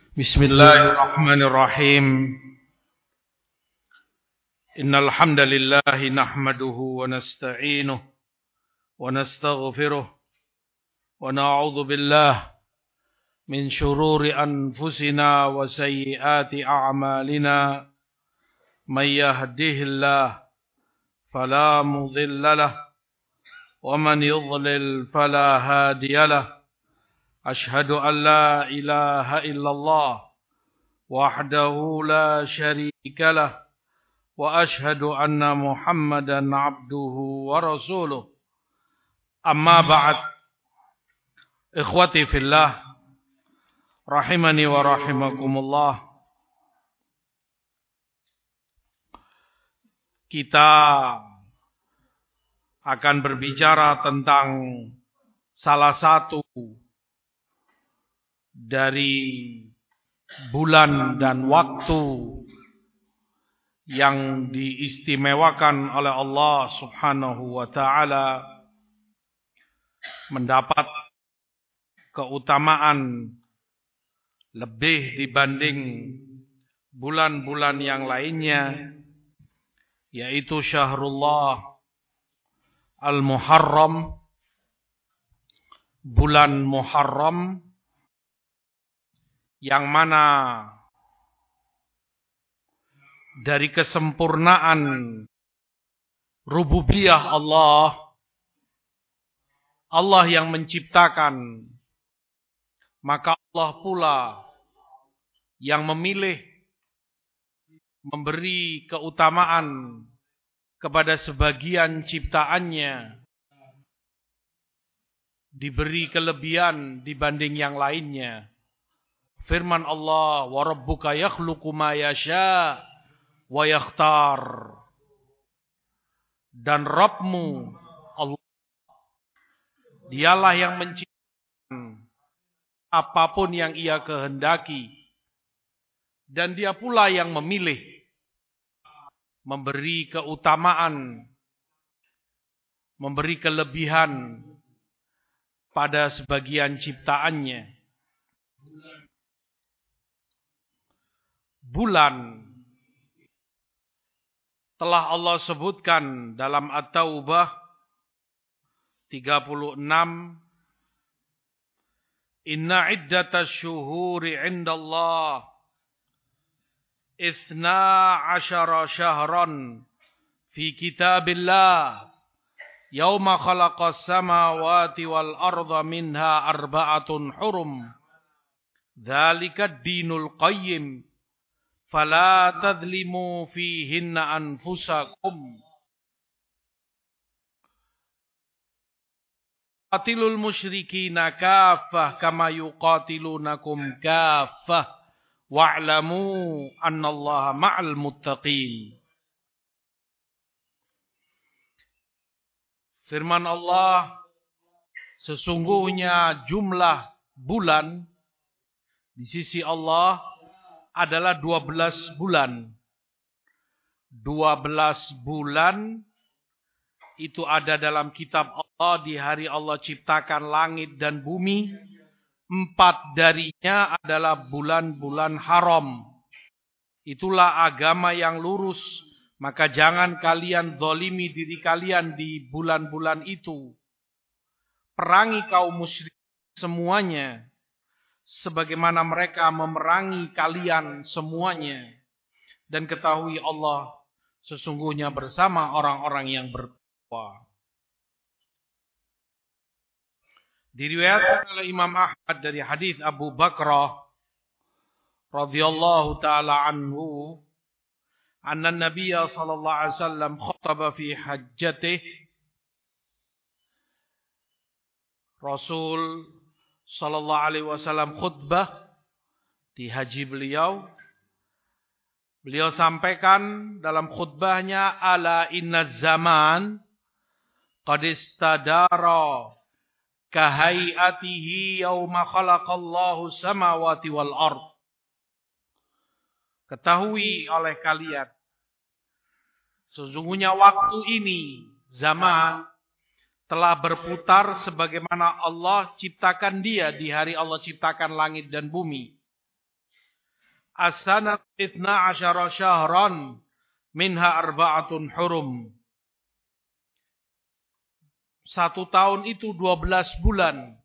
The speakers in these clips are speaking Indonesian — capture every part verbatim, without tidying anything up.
Bismillahirrahmanirrahim. Innal hamdalillah nahmaduhu wa nasta'inuhu wa nastaghfiruh wa na'udzu billah min shururi anfusina wa sayyiati a'malina. May yahdihillah fala mudilla lahu wa man yudlil fala hadiya lahu. Ashhadu an la ilaha illallah wahdahu la syarika lah wa ashhadu anna Muhammadan abduhu wa rasuluh. Amma ba'd. Ikhwati fillah rahimani wa rahimakumullah. Kita akan berbicara tentang salah satu dari bulan dan waktu yang diistimewakan oleh Allah Subhanahu wa taala, mendapat keutamaan lebih dibanding bulan-bulan yang lainnya, yaitu Syahrullah Al-Muharram, bulan Muharram, yang mana dari kesempurnaan rububiyah Allah, Allah yang menciptakan, maka Allah pula yang memilih memberi keutamaan kepada sebagian ciptaannya, diberi kelebihan dibanding yang lainnya. Firman Allah, wa rabbuka yakhluqu ma yasha wa yakhtar. Dan Rabbmu Allah, dialah yang menciptakan apapun yang ia kehendaki, dan dia pula yang memilih memberi keutamaan, memberi kelebihan pada sebagian ciptaannya. Bulan telah Allah sebutkan dalam At-Taubah tiga puluh enam, Inna iddatasy syuhuri 'indallah itsna asyara syahran fi kitabillah yauma khalaqas samawati wal arda minha arba'atun hurum dzalika ad-dinul qayyim fala tadlimu fihinna anfusakum. Qatilul musyrikina kaffah kama yuqatilunakum kaffah wa'lamu annallaha ma'al muttaqin. Firman Allah, sesungguhnya jumlah bulan di sisi Allah adalah dua belas bulan. dua belas bulan itu ada dalam kitab Allah di hari Allah ciptakan langit dan bumi. Empat darinya adalah bulan-bulan haram. Itulah agama yang lurus. Maka jangan kalian zalimi diri kalian di bulan-bulan itu. Perangi kaum musyrik semuanya, sebagaimana mereka memerangi kalian semuanya. Dan ketahui Allah sesungguhnya bersama orang-orang yang bertakwa. Diriwayatkan oleh Imam Ahmad dari hadis Abu Bakrah radhiyallahu taala anhu, anna Nabiyya sallallahu alaihi wasallam khataba fi hajjatih. Rasul sallallahu alaihi wasallam khutbah di haji beliau. Beliau sampaikan dalam khutbahnya, ala inna zaman qad istadara kahayatihi yauma khalaqallahu samawati wal ard. Ketahui oleh kalian, sesungguhnya waktu ini, zaman, telah berputar sebagaimana Allah ciptakan dia di hari Allah ciptakan langit dan bumi. As-sanat ithna asyara syahran minha arba'atun hurum. Satu tahun itu dua belas bulan.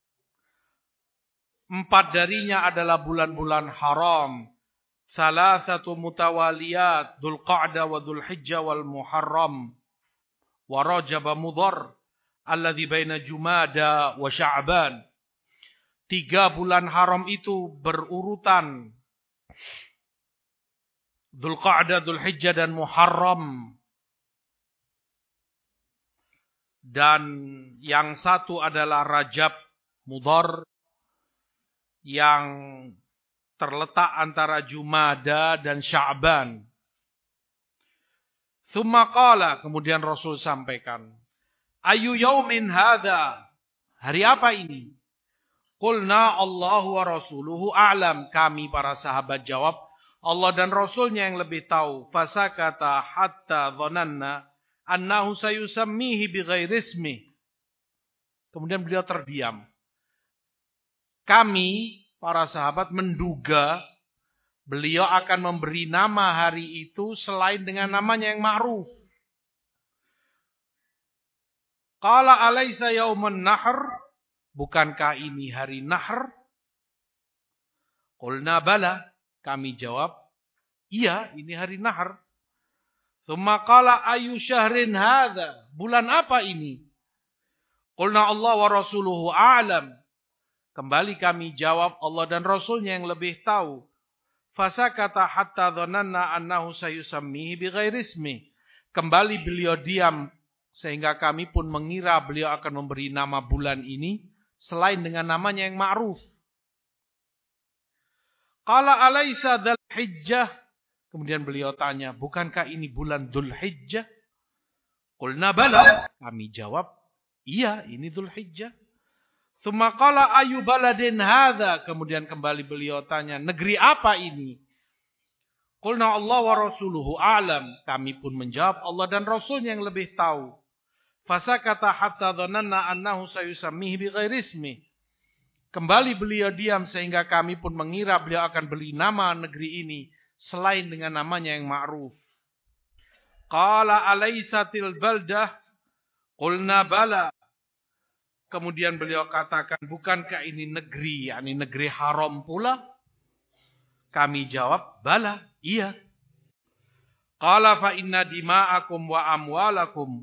Empat darinya adalah bulan-bulan haram. Salah satu mutawaliyat, Dzulqa'dah wa Dzulhijjah wal Muharram. Wa Rajab Mudhar, alladzi baina Jumada wa Sya'ban. Tiga bulan haram itu berurutan. Dzulqa'dah, Dzulhijjah dan Muharram. Dan yang satu adalah Rajab Mudhar yang terletak antara Jumada dan Sya'ban. Tsumma qala, kemudian Rasul sampaikan, ayu yaumin hadza? Hari apa ini? Qulna Allahu wa rasuluhu a'lam. Kami para sahabat jawab, Allah dan Rasulnya yang lebih tahu. Fasakata hatta dhananna annahu sayusammihi bighairi ismi. Kemudian beliau terdiam. Kami para sahabat menduga beliau akan memberi nama hari itu selain dengan namanya yang ma'ruf. Qala alaysa yaumun nahr? Bukankah ini hari nahr? Qulna bala. Kami jawab, iya, ini hari nahr. Tsumma qala ayu syahrin hadza? Bulan apa ini? Qulna Allah wa rasuluhu a'lam. Kembali kami jawab, Allah dan Rasulnya yang lebih tahu. Fasakata hatta dhananna annahu sayusammihi bighairi ismi. Kembali beliau diam sehingga kami pun mengira beliau akan memberi nama bulan ini selain dengan namanya yang ma'ruf. Qala alaysa Dzulhijjah? Kemudian beliau tanya, bukankah ini bulan Dzulhijjah? Qulna bala. Kami jawab, iya, ini Dzulhijjah. Tsumma qala ayu baladin hadza? Kemudian kembali beliau tanya, negeri apa ini? Qulna Allah wa rasuluhu a'lam. Kami pun menjawab, Allah dan Rasulnya yang lebih tahu. Fasakata hatta dhananna annahu sayusammihi bighairi ismi. Kembali beliau diam sehingga kami pun mengira beliau akan beri nama negeri ini selain dengan namanya yang ma'ruf. Qala alaysatil baldah? Qulna bala. Kemudian beliau katakan, bukankah ini negeri, yakni negeri haram pula? Kami jawab, bala, iya. Qala fa inna dima'akum wa amwalakum.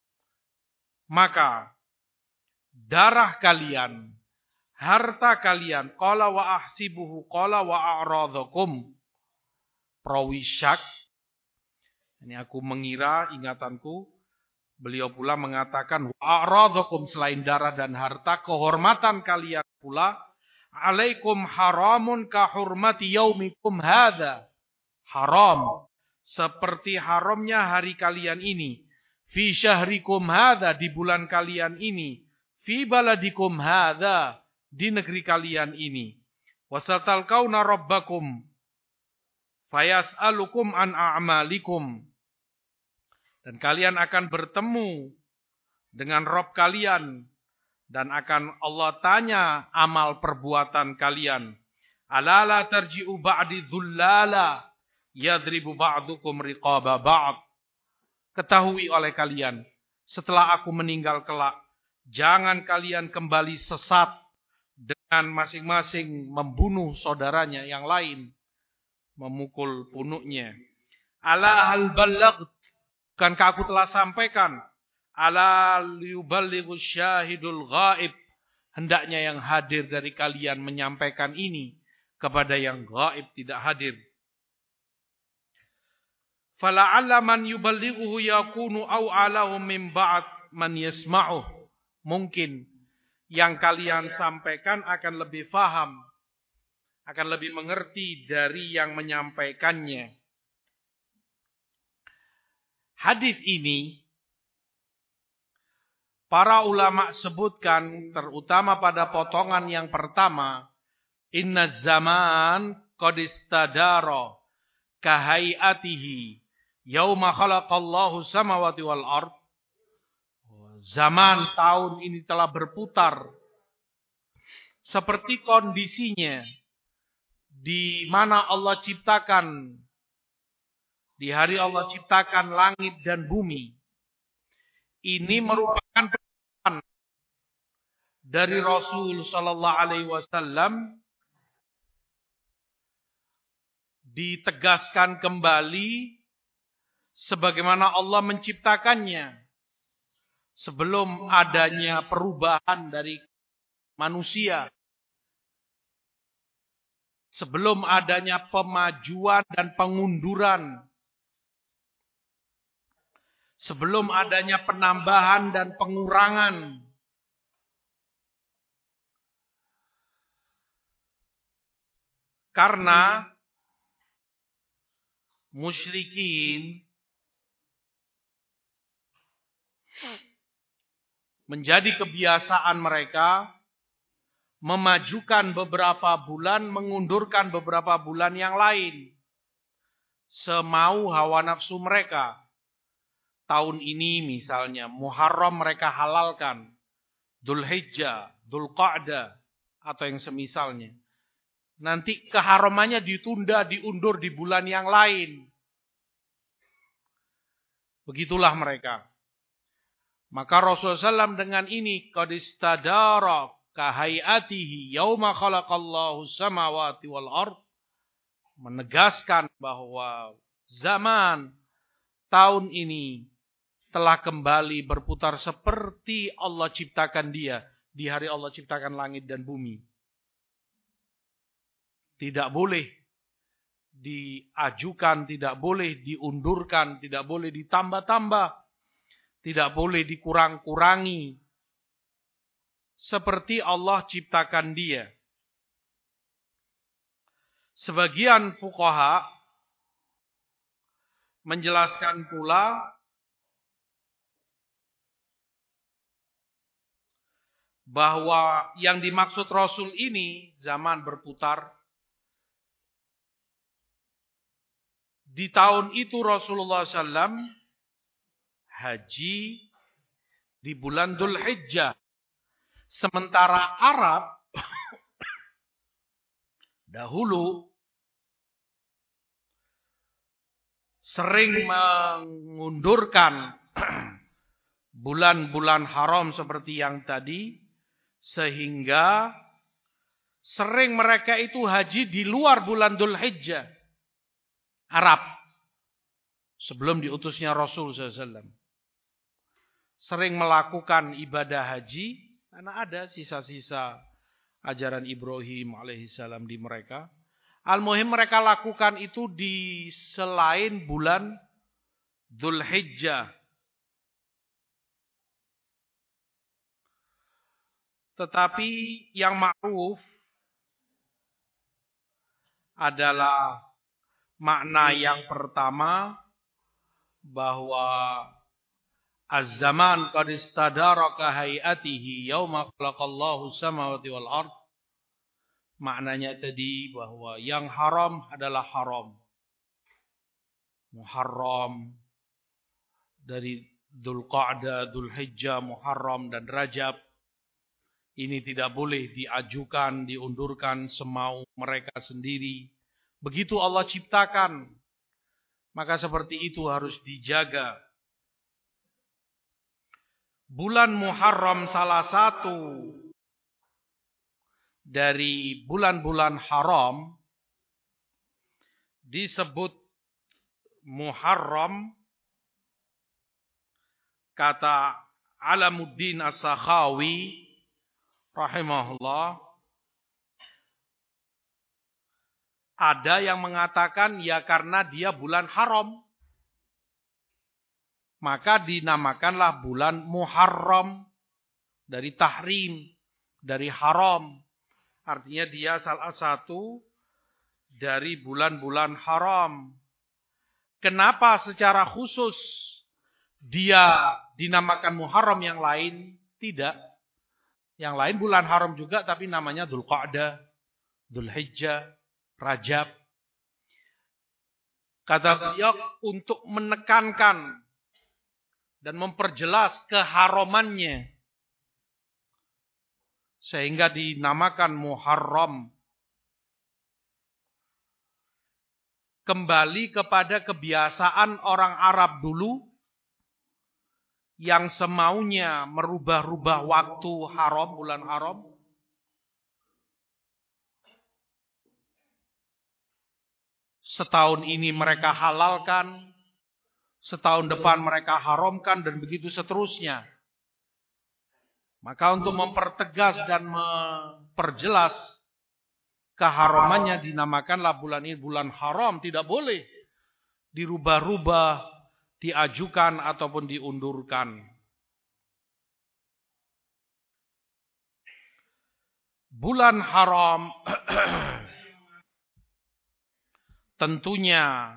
Maka darah kalian, harta kalian, qala wa ahsibuhu, qala wa a'radhakum. Perawi syak. Ini aku mengira, ingatanku, beliau pula mengatakan, wa'aradhakum, selain darah dan harta, kehormatan kalian pula, alaikum haramun ka hurmati yaumikum hadza. Haram, seperti haramnya hari kalian ini. Fi syahrikum hadza, di bulan kalian ini. Fi baladikum hadza, di negeri kalian ini. Wasatalqauna rabbakum, fayas'alukum an a'malikum. Dan kalian akan bertemu dengan Rabb kalian. Dan akan Allah tanya amal perbuatan kalian. Alala tarji'u ba'di dhullala. Yadribu ba'dukum riqaba ba'd. Ketahui oleh kalian. Setelah aku meninggal kelak. Jangan kalian kembali sesat. Dengan masing-masing membunuh saudaranya yang lain. Memukul punuknya. Ala hal ballagh. Bukankah aku telah sampaikan? Ala liyuballighu syahidul ghaib. Hendaknya yang hadir dari kalian menyampaikan ini kepada yang ghaib tidak hadir. Fala'alla man yuballighuhu yakunu aw'alahu min ba'd man yasma'uh. Mungkin yang kalian sampaikan akan lebih faham, akan lebih mengerti dari yang menyampaikannya. Hadis ini para ulama sebutkan terutama pada potongan yang pertama, inna zaman qad istadara kahayatihi yauma khalaqallahu samawati wal ard. Zaman tahun ini telah berputar seperti kondisinya di mana Allah ciptakan, di hari Allah ciptakan langit dan bumi. Ini merupakan pesan dari Rasul Sallallahu Alaihi Wasallam, ditegaskan kembali sebagaimana Allah menciptakannya sebelum adanya perubahan dari manusia, sebelum adanya pemajuan dan pengunduran, sebelum adanya penambahan dan pengurangan. Karena musyrikin menjadi kebiasaan mereka memajukan beberapa bulan, mengundurkan beberapa bulan yang lain, semau hawa nafsu mereka. Tahun ini misalnya Muharram mereka halalkan, Dzulhijjah, Dzulqa'dah atau yang semisalnya. Nanti keharamannya ditunda, diundur di bulan yang lain. Begitulah mereka. Maka Rasulullah shallallahu alaihi wasallam dengan ini qad istadara kahayatihi yauma khalaqallahu samawati wal ard, menegaskan bahwa zaman tahun ini telah kembali berputar seperti Allah ciptakan dia di hari Allah ciptakan langit dan bumi. Tidak boleh diajukan, tidak boleh diundurkan, tidak boleh ditambah-tambah, tidak boleh dikurang-kurangi. Seperti Allah ciptakan dia. Sebagian fuqaha menjelaskan pula bahwa yang dimaksud Rasul ini zaman berputar. Di tahun itu Rasulullah shallallahu alaihi wasallam haji di bulan Dzulhijjah. Sementara Arab dahulu sering mengundurkan bulan-bulan haram seperti yang tadi, sehingga sering mereka itu haji di luar bulan Dzulhijjah. Arab sebelum diutusnya Rasul shallallahu alaihi wasallam sering melakukan ibadah haji karena ada sisa-sisa ajaran Ibrahim alaihissalam di mereka. Al-muhim mereka lakukan itu di selain bulan Dzulhijjah. Tetapi yang ma'ruf adalah makna yang pertama, bahwa az-zaman qad istadara ka hayatihi yauma khalaqallahu samawati wal ard. Maknanya tadi bahwa yang haram adalah haram. Muharram dari Dzulqa'dah, Dzulhijjah, Muharram dan Rajab. Ini tidak boleh diajukan, diundurkan semau mereka sendiri. Begitu Allah ciptakan, maka seperti itu harus dijaga. Bulan Muharram salah satu dari bulan-bulan haram disebut Muharram. Kata Alamuddin As-Sakhawi rahimahullah, ada yang mengatakan ya karena dia bulan haram, maka dinamakanlah bulan Muharram, dari tahrim, dari haram. Artinya dia salah satu dari bulan-bulan haram. Kenapa secara khusus dia dinamakan Muharram, yang lain tidak? Yang lain bulan haram juga tapi namanya Dzulqa'dah, Dzulhijjah, Rajab. Kata beliau untuk menekankan dan memperjelas keharamannya, sehingga dinamakan Muharram. kembali kepada kebiasaan orang Arab dulu yang semaunya merubah-rubah waktu haram, bulan haram. Setahun ini mereka halalkan, setahun depan mereka haramkan, dan begitu seterusnya. Maka untuk mempertegas dan memperjelas keharamannya, dinamakanlah bulan ini bulan haram. Tidak boleh dirubah-rubah, diajukan ataupun diundurkan. Bulan haram tentunya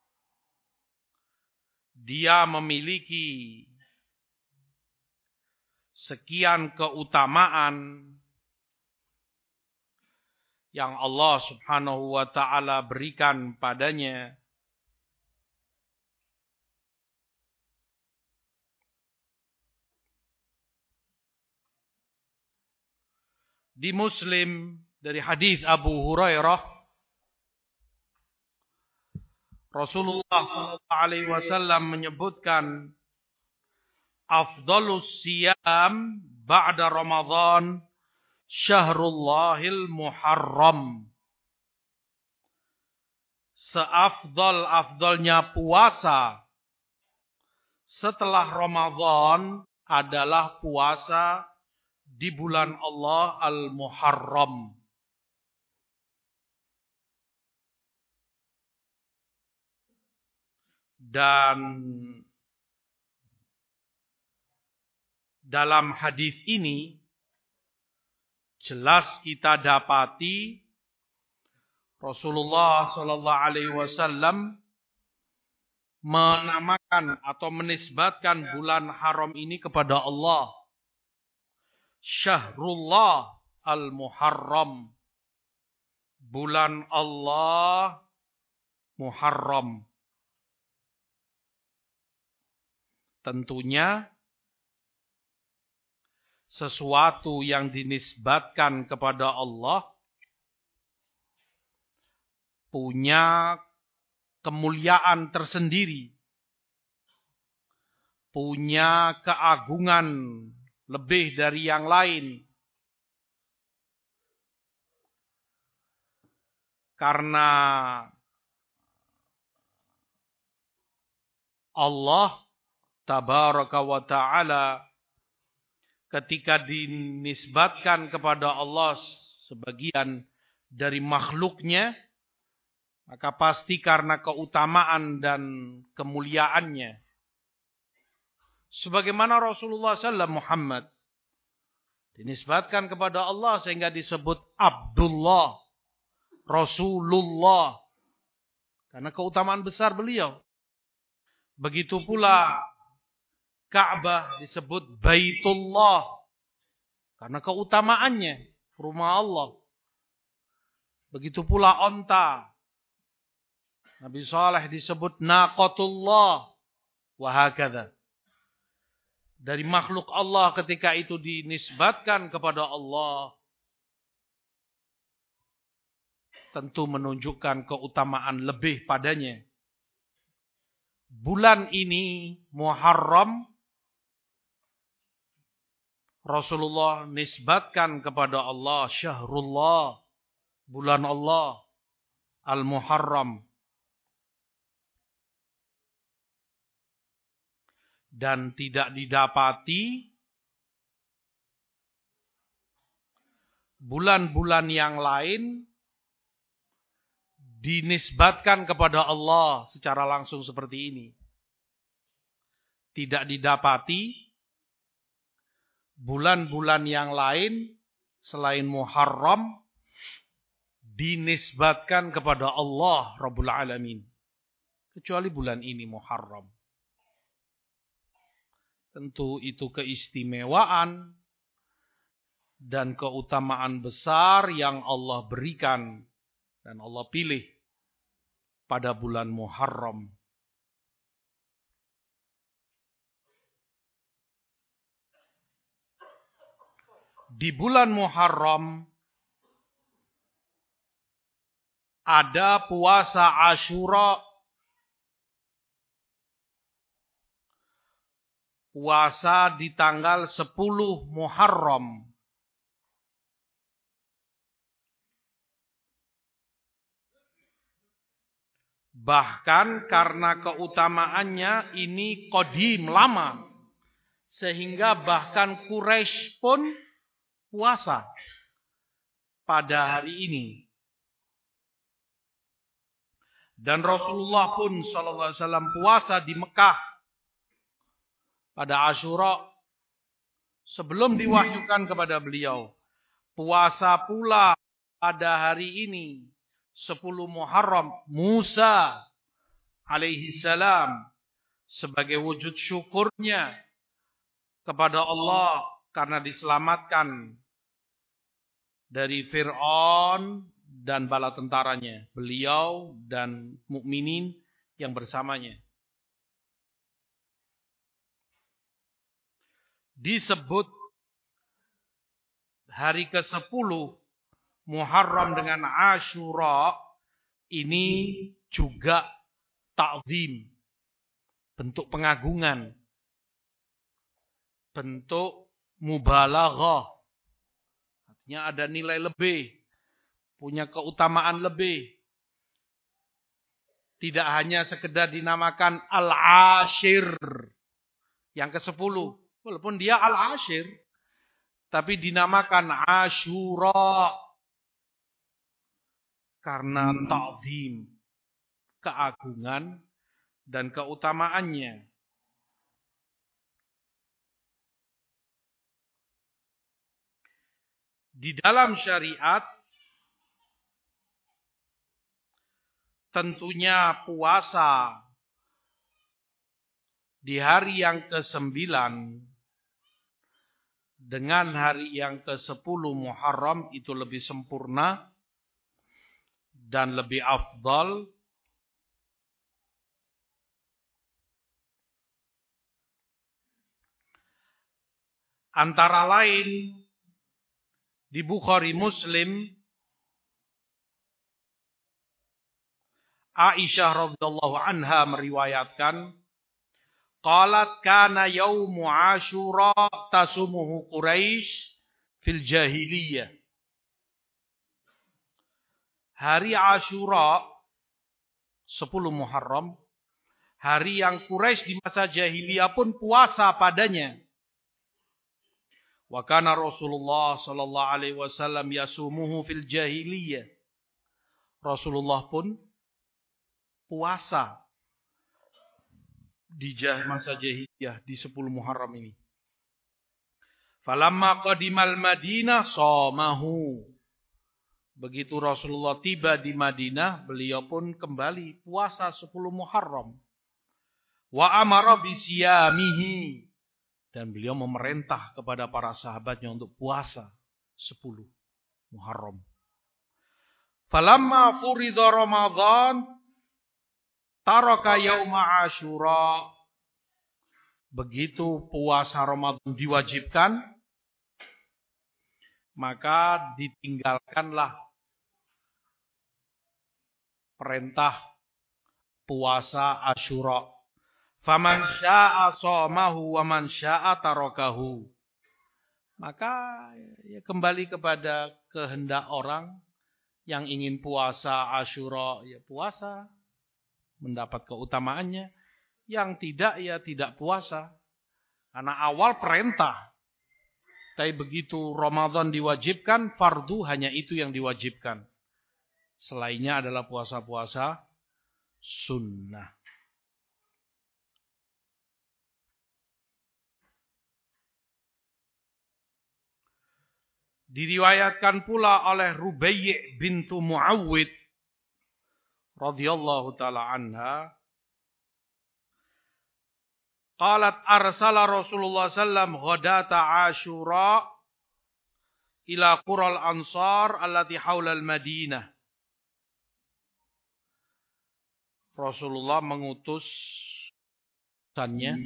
dia memiliki sekian keutamaan yang Allah Subhanahu wa taala berikan padanya. Di Muslim dari hadis Abu Hurairah, Rasulullah sallallahu alaihi wasallam menyebutkan, afdalus siyam ba'da Ramadan Syahrullahil Muharram. Seafdal-afdalnya puasa setelah Ramadan adalah puasa di bulan Allah Al-Muharram. Dan dalam hadis ini jelas kita dapati Rasulullah sallallahu alaihi wasallam menamakan atau menisbatkan bulan haram ini kepada Allah. Syahrullah al-Muharram. Bulan Allah Muharram. Tentunya sesuatu yang dinisbatkan kepada Allah punya kemuliaan tersendiri, punya keagungan lebih dari yang lain. Karena Allah Tabaraka wa ta'ala ketika dinisbatkan kepada Allah sebagian dari makhluknya, maka pasti karena keutamaan dan kemuliaannya. Sebagaimana Rasulullah sallallahu alaihi wasallam Muhammad dinisbatkan kepada Allah sehingga disebut Abdullah, Rasulullah, karena keutamaan besar beliau. Begitu pula Ka'bah disebut Baitullah karena keutamaannya, rumah Allah. Begitu pula onta. Nabi Saleh disebut Naqatullah, wa hakadha. Dari makhluk Allah ketika itu dinisbatkan kepada Allah, tentu menunjukkan keutamaan lebih padanya. Bulan ini Muharram, Rasulullah nisbatkan kepada Allah Syahrullah, bulan Allah Al-Muharram. Dan tidak didapati bulan-bulan yang lain dinisbatkan kepada Allah secara langsung seperti ini. Tidak didapati bulan-bulan yang lain selain Muharram dinisbatkan kepada Allah Rabbul Alamin. Kecuali bulan ini Muharram. Tentu itu keistimewaan dan keutamaan besar yang Allah berikan dan Allah pilih pada bulan Muharram. Di bulan Muharram ada puasa Asyura, puasa di tanggal sepuluh Muharram. Bahkan karena keutamaannya ini qadim, lama. Sehingga bahkan Quraisy pun puasa pada hari ini. Dan Rasulullah pun sallallahu alaihi wasallam puasa di Mekah pada Asyura sebelum diwahyukan kepada beliau. Puasa pula pada hari ini sepuluh Muharram Musa alaihi salam sebagai wujud syukurnya kepada Allah karena diselamatkan dari Fir'aun dan bala tentaranya, beliau dan mukminin yang bersamanya. Disebut hari kesepuluh Muharram dengan Asyura ini juga ta'zim, bentuk pengagungan, bentuk mubalaghah. Artinya ada nilai lebih, punya keutamaan lebih. Tidak hanya sekedar dinamakan Al-Ashir, yang kesepuluh. Walaupun dia Al-Ashir, tapi dinamakan Asyura karena ta'zim, keagungan dan keutamaannya. Di dalam syariat tentunya puasa di hari yang kesembilan dengan hari yang kesepuluh Muharram itu lebih sempurna dan lebih afdal. Antara lain di Bukhari Muslim, Aisyah radhiyallahu anha meriwayatkan, qalat kana yaumu Asyura tasumuhu Quraisy fil jahiliyah. Hari Asyura sepuluh Muharram, hari yang Quraisy di masa jahiliyah pun puasa padanya. Wa kana Rasulullah sallallahu alaihi wasallam yasumuhu fil jahiliyah. Rasulullah pun puasa di masa jahiliyah di sepuluh Muharram ini. Falamma qadimal Madinah shamahu. Begitu Rasulullah tiba di Madinah, beliau pun kembali puasa sepuluh Muharram. Wa amara bisiyamihi. Dan beliau memerintah kepada para sahabatnya untuk puasa sepuluh Muharram. Falamma furidha Ramadan taraka yauma Asyura. Begitu puasa Ramadan diwajibkan, maka ditinggalkanlah perintah puasa Asyura. Faman syaa shamahu wa man syaa tarakahu. Maka ya kembali kepada kehendak orang yang ingin puasa Asyura, ya puasa, mendapat keutamaannya. Yang tidak, ya tidak puasa. Karena awal perintah. Tapi begitu Ramadan diwajibkan, fardu hanya itu yang diwajibkan. Selainnya adalah puasa-puasa sunnah. Diriwayatkan pula oleh Rubai' bintu Muawwid radhiyallahu taala anha, qalat arsala Rasulullah sallallahu alaihi wasallam ghadata Asyura ila qural ansar allati haula al-Madinah. Rasulullah mengutus utusannya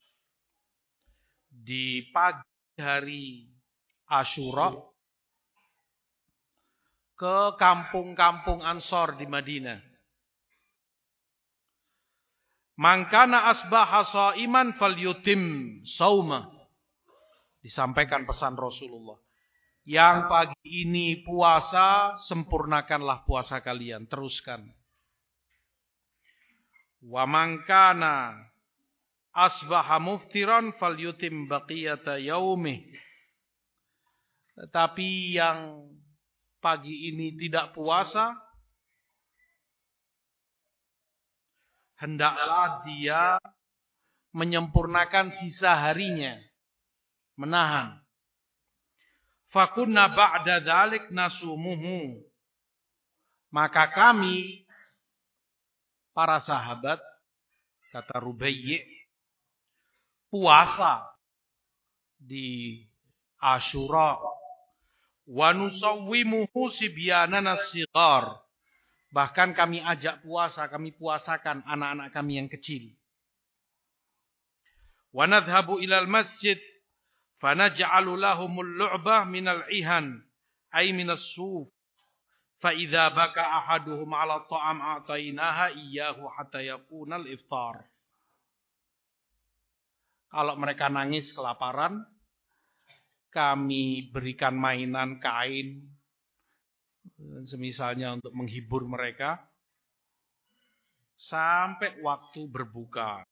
di pagi hari Asyura ke kampung-kampung Ansor di Madinah. Man kana asbaha shaiman falyutim shauma. Disampaikan pesan Rasulullah. Yang pagi ini puasa, sempurnakanlah puasa kalian, teruskan. Wa man kana asbaha muftiran falyutim baqiyata yaumih. Tetapi yang pagi ini tidak puasa, hendaklah dia menyempurnakan sisa harinya, menahan. Fakunna ba'da dzalik nasumuhu. Maka kami, para sahabat, kata Rubayyi, puasa di Asyura. Wa nusawwimuhu sibyanana shighar. Bahkan kami ajak puasa, kami puasakan anak-anak kami yang kecil. Wa nadhhabu ilal masjid fanaj'alu lahumul lu'bah minal ihan ay minas suf. Fa idza baka ahaduhum 'ala ta'am a'tainaha iyyahu hatta yakunal iftar. Kalau mereka nangis kelaparan, kami berikan mainan kain, semisalnya untuk menghibur mereka, sampai waktu berbuka.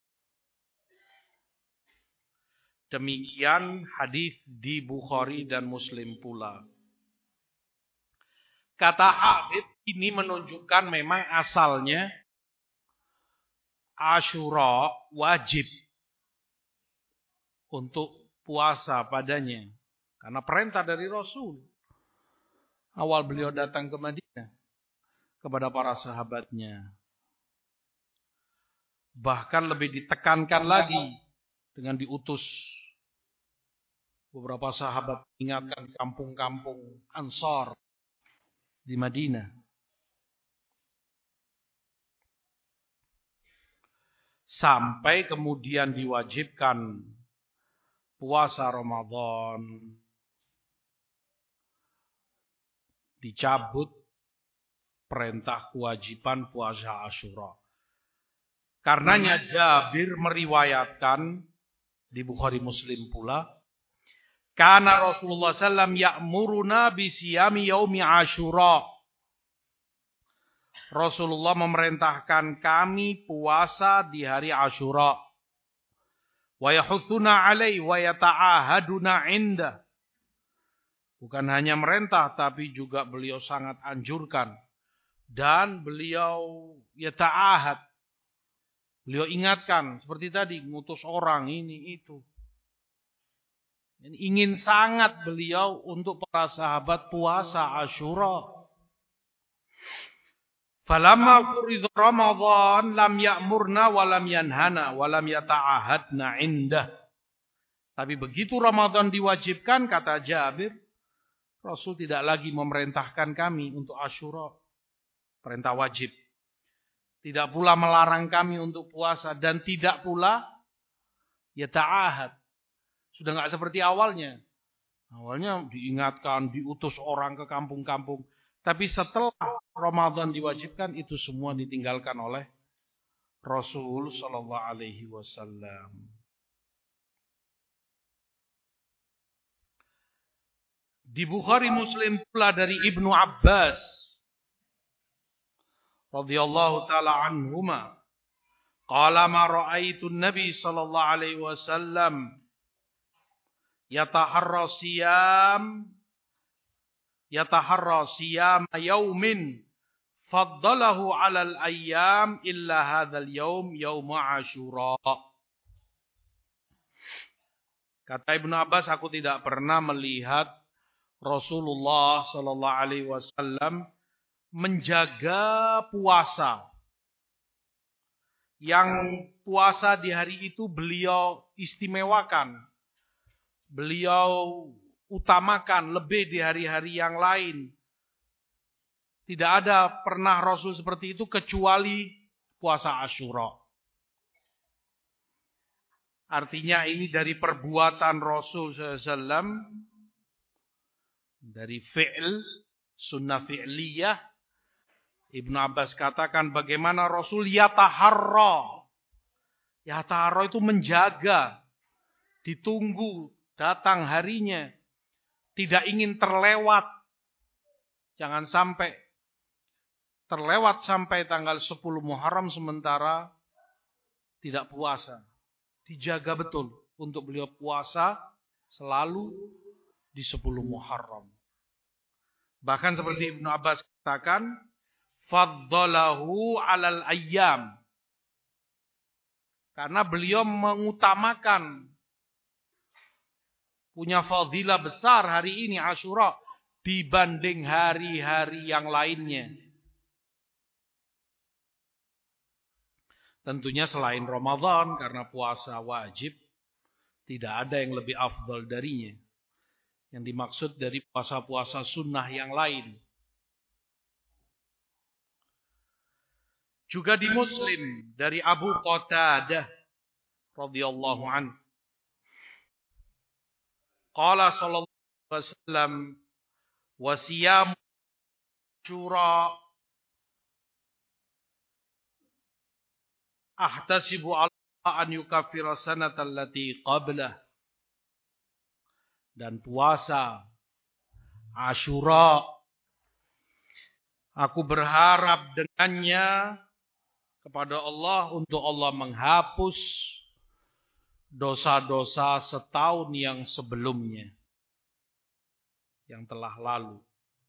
Demikian hadis di Bukhari dan Muslim pula. Kata Habib, ini menunjukkan memang asalnya Asyura wajib untuk puasa padanya. Karena perintah dari Rasul. Awal beliau datang ke Madinah kepada para sahabatnya. Bahkan lebih ditekankan lagi dengan diutus beberapa sahabat ingatkan kampung-kampung Ansor di Madinah. Sampai kemudian diwajibkan puasa Ramadan. Dicabut perintah kewajiban puasa Asyura. Karenanya Jabir meriwayatkan di Bukhari Muslim pula, karena Rasulullah sallallahu alaihi wasallam ya'muruna bisiyami yaumi Asyura. Rasulullah memerintahkan kami puasa di hari Asyura. Wa yahutsuna alaihi wa yata'ahaduna indah. Bukan hanya merintah, tapi juga beliau sangat anjurkan. Dan beliau yata'ahad. Beliau ingatkan, seperti tadi, ngutus orang, ini, itu. Ingin sangat beliau untuk para sahabat puasa Asyura. Falamma furidha Ramadan lam ya'murna wa lam yanhana wa lam yata'ahadna indah. Tapi begitu Ramadan diwajibkan, kata Jabir, Rasul tidak lagi memerintahkan kami untuk Asyura. Perintah wajib. Tidak pula melarang kami untuk puasa. Dan tidak pula yata'ahad. Sudah tidak seperti awalnya. Awalnya diingatkan, diutus orang ke kampung-kampung. Tapi setelah Ramadan diwajibkan, itu semua ditinggalkan oleh Rasul Sallallahu Alaihi Wasallam. Di Bukhari Muslim pula dari Ibnu Abbas radhiyallahu taala anhuma, qala ma ra'aitu an-nabi sallallahu alaihi wasallam yataharra siyam yataharra siyam yaumin faddalahu 'ala al-ayyam illa hadzal yaum yaum Asyura. Kata Ibnu Abbas, aku tidak pernah melihat Rasulullah sallallahu alaihi wasallam menjaga puasa. Yang puasa di hari itu beliau istimewakan. Beliau utamakan lebih di hari-hari yang lain. Tidak ada pernah Rasul seperti itu kecuali puasa Asyura. Artinya ini dari perbuatan Rasul sallallahu alaihi wasallam, dari fi'l, sunnah fi'liyah. Ibnu Abbas katakan bagaimana Rasul yataharra. Yataharra itu menjaga, ditunggu, datang harinya. Tidak ingin terlewat. Jangan sampai terlewat sampai tanggal sepuluh Muharram sementara tidak puasa. Dijaga betul untuk beliau puasa selalu di sepuluh Muharram. Bahkan seperti Ibnu Abbas katakan, faddalahu alal ayyam. Karena beliau mengutamakan, punya fadilah besar hari ini Asyura dibanding hari-hari yang lainnya. Tentunya selain Ramadan, karena puasa wajib, tidak ada yang lebih afdal darinya. Yang dimaksud dari puasa-puasa sunnah yang lain. Juga di Muslim dari Abu Qatadah radhiyallahu anhu. Qala sallallahu alaihi wasallam wa siyam Asyura ahtasibu Allah an yukaffira sanata allati qablah. Dan puasa Asyura, aku berharap dengannya kepada Allah untuk Allah menghapus dosa-dosa setahun yang sebelumnya, yang telah lalu.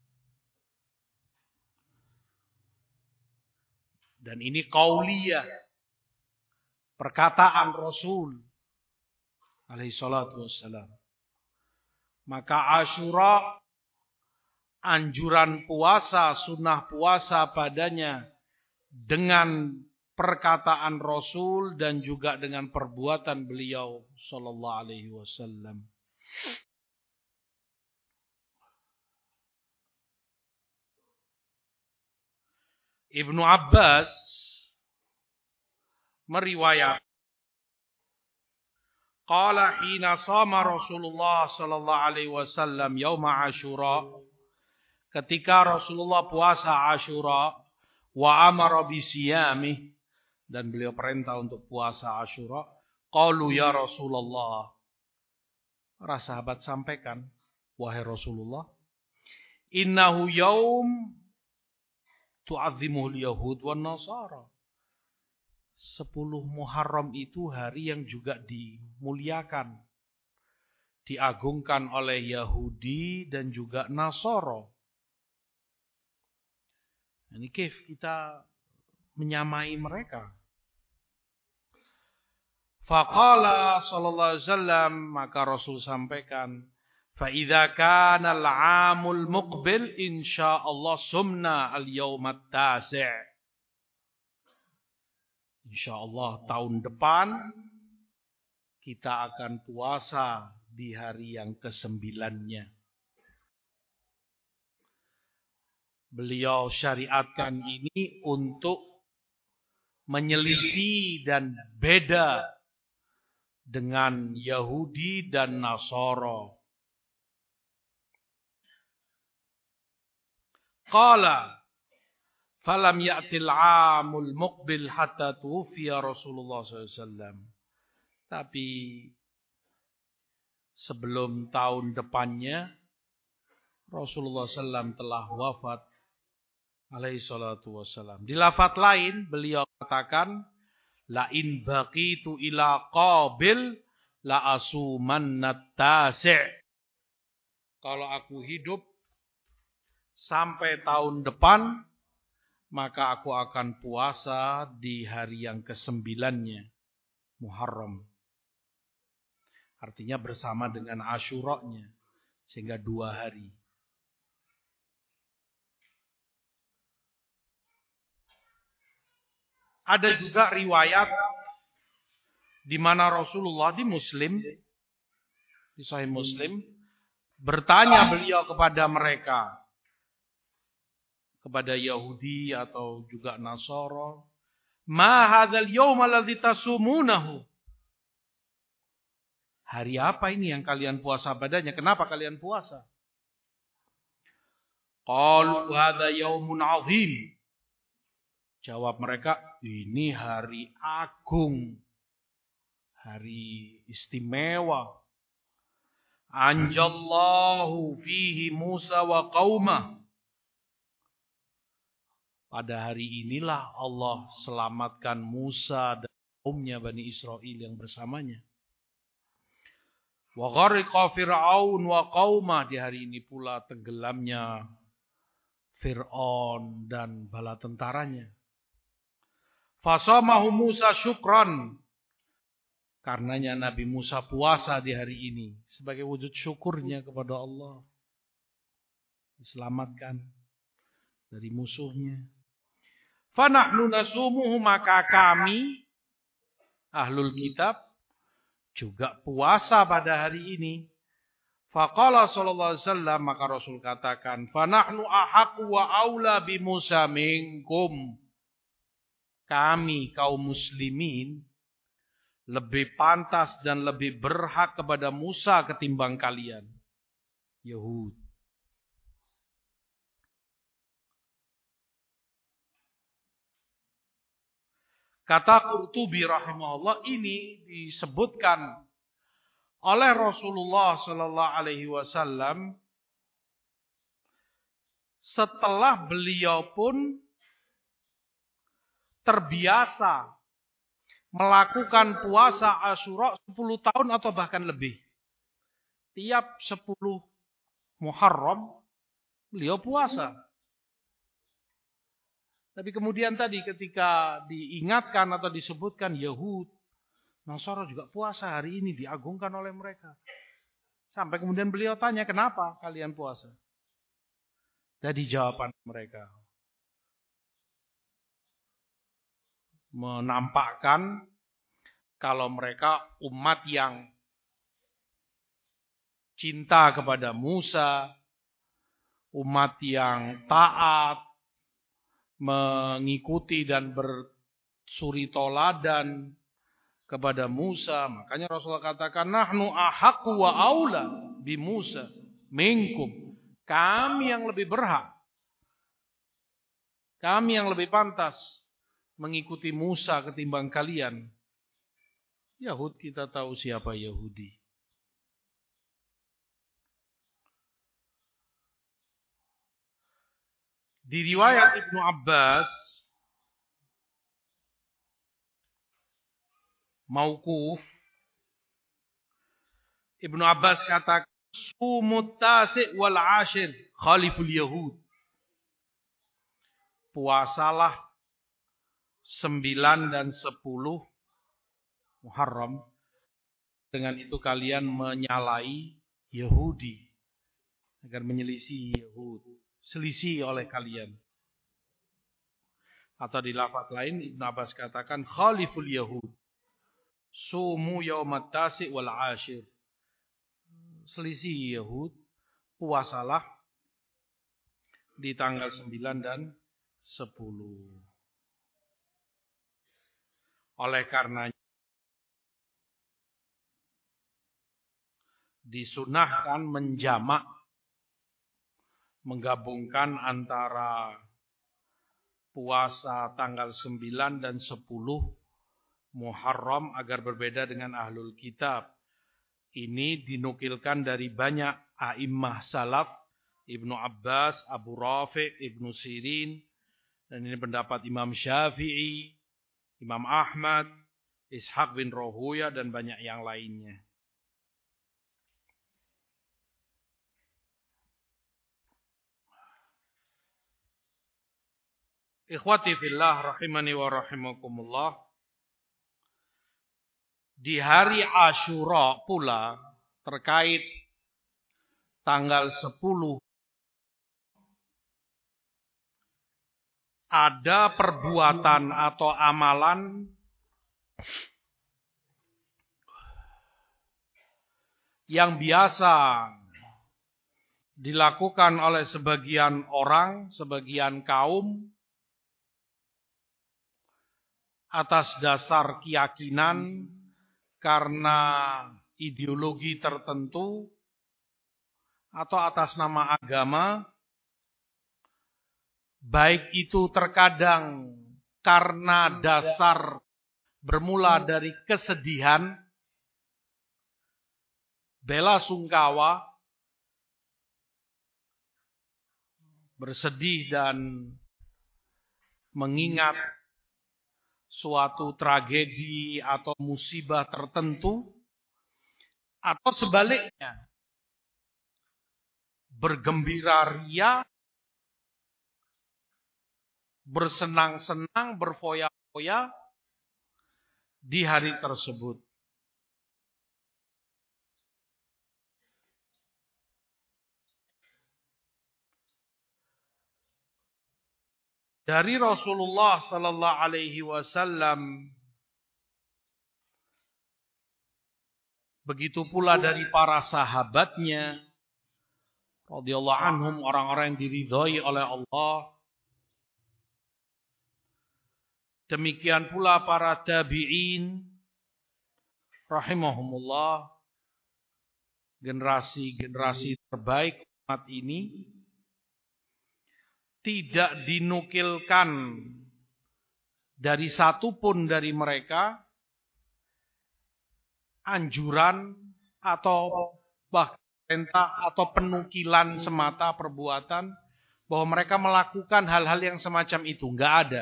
Dan ini qauliyah, perkataan Rasul alaihi salatu wassalam. Maka Asyura, anjuran puasa, sunnah puasa padanya dengan perkataan Rasul dan juga dengan perbuatan beliau sallallahu alaihi wasallam. Ibnu Abbas meriwayat qala hina shama Rasulullah sallallahu alaihi wasallam yauma Asyura, ketika Rasulullah puasa Asyura, wa amara bisiyamih, dan beliau perintah untuk puasa Asyura. Qalu ya Rasulullah, para sahabat sampaikan, wahai Rasulullah, innahu yaum tu'azzimuhul yahud wan nasara. Sepuluh Muharram itu hari yang juga dimuliakan, diagungkan oleh Yahudi dan juga Nasoro. Ini kif kita menyamai mereka. Faqala sallallahu alaihi wasallam, maka Rasul sampaikan, fa idza kana al-'amul muqbil insyaallah sumna al-yaumat tasi'. Insyaallah tahun depan kita akan puasa di hari yang kesembilannya. Beliau syariatkan ini untuk menyelisih dan beda dengan Yahudi dan Nasara. Qala falam ya'til 'amul muqbil hatta tuwfiya Rasulullah sallallahu alaihi wasallam. Tapi sebelum tahun depannya Rasulullah sallallahu alaihi wasallam telah wafat alaihi salatu wassalam. Di lafaz lain beliau katakan, la in baqitu ila qabil la asumannat tasi'. Kalau aku hidup sampai tahun depan, maka aku akan puasa di hari yang kesembilannya, Muharram. Artinya bersama dengan Asyuranya, sehingga dua hari. Ada juga riwayat di mana Rasulullah di Muslim, di Sahih Muslim, bertanya beliau kepada mereka, kepada Yahudi atau juga Nasara, ma hadzal yaum alladzi tasumunahu? Hari apa ini yang kalian puasa padanya? Kenapa kalian puasa? Qalu hadza yaumun azim. Jawab mereka, ini hari agung. Hari istimewa. Anjallahu fihi Musa wa qaumah. Pada hari inilah Allah selamatkan Musa dan kaumnya Bani Israel yang bersamanya. Wa ghariqa Fir'aun wa qaumah. Di hari ini pula tenggelamnya Fir'aun dan bala tentaranya. Fasamahu Musa syukran. Karenanya Nabi Musa puasa di hari ini sebagai wujud syukurnya kepada Allah. Diselamatkan dari musuhnya. Fanahnu nasumuhu, maka kami ahlul kitab juga puasa pada hari ini. Faqala sallallahu alaihi wasallam, maka Rasul katakan, fanahnu ahaqu wa aula bi Musa minkum. Kami kaum muslimin lebih pantas dan lebih berhak kepada Musa ketimbang kalian, Yahud. Kata Qurtubi rahimahullah, ini disebutkan oleh Rasulullah sallallahu alaihi wasallam setelah beliau pun terbiasa melakukan puasa Asyura sepuluh tahun atau bahkan lebih. Tiap sepuluh Muharram beliau puasa. Tapi kemudian tadi ketika diingatkan atau disebutkan Yahud, Nasara juga puasa hari ini, diagungkan oleh mereka. Sampai kemudian beliau tanya, kenapa kalian puasa? Jadi jawaban mereka menampakkan kalau mereka umat yang cinta kepada Musa, umat yang taat, mengikuti dan bersuri toladan kepada Musa. Makanya Rasulullah katakan, nahnu ahaqqu wa aula bi Musa minkum. Kami yang lebih berhak, kami yang lebih pantas mengikuti Musa ketimbang kalian. Yahud, kita tahu siapa Yahudi. Di riwayat Ibnu Abbas mauquf, Ibnu Abbas katakan, sumut tasi' wal ashir khaliful Yahud. Puasalah sembilan dan sepuluh Muharram. Dengan itu kalian menyalahi Yahudi. Agar menyelisih Yahud. Selisih oleh kalian. Atau di lafaz lain Ibnu Abbas katakan khaliful Yahud. Sumu yaumat tasi' wal ashir. Selisih Yahud. Puasalah di tanggal sembilan dan sepuluh. Oleh karenanya disunahkan menjamak, menggabungkan antara puasa tanggal sembilan dan sepuluh Muharram agar berbeda dengan ahlul kitab. Ini dinukilkan dari banyak a'immah salaf, Ibnu Abbas, Abu Rafi', Ibnu Sirin, dan ini pendapat Imam Syafi'i, Imam Ahmad, Ishaq bin Rahuya, dan banyak yang lainnya. Ikhwati fillah rahimani wa rahimakumullah. Di hari Asyura pula terkait tanggal sepuluh ada perbuatan atau amalan yang biasa dilakukan oleh sebagian orang, sebagian kaum atas dasar keyakinan karena ideologi tertentu atau atas nama agama, baik itu terkadang karena dasar bermula dari kesedihan, bela sungkawa, bersedih dan mengingat suatu tragedi atau musibah tertentu, atau sebaliknya bergembira ria, bersenang-senang, berfoya-foya di hari tersebut. Dari Rasulullah sallallahu alaihi wasallam, begitu pula dari para sahabatnya radhiyallahu anhum, orang-orang yang diridhai oleh Allah. Demikian pula para tabi'in rahimahumullah, generasi-generasi terbaik umat ini, tidak dinukilkan dari satupun dari mereka anjuran atau bahkan perintah atau penukilan semata perbuatan bahwa mereka melakukan hal-hal yang semacam itu. Enggak ada.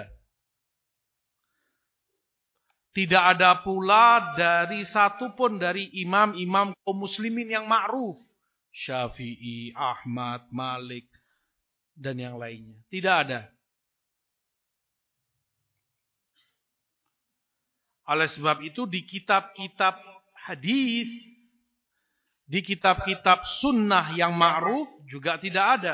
Tidak ada pula dari satupun dari imam-imam kaum muslimin yang ma'ruf, Syafi'i, Ahmad, Malik, dan yang lainnya. Tidak ada. Oleh sebab itu di kitab-kitab hadis, di kitab-kitab sunnah yang ma'ruf juga tidak ada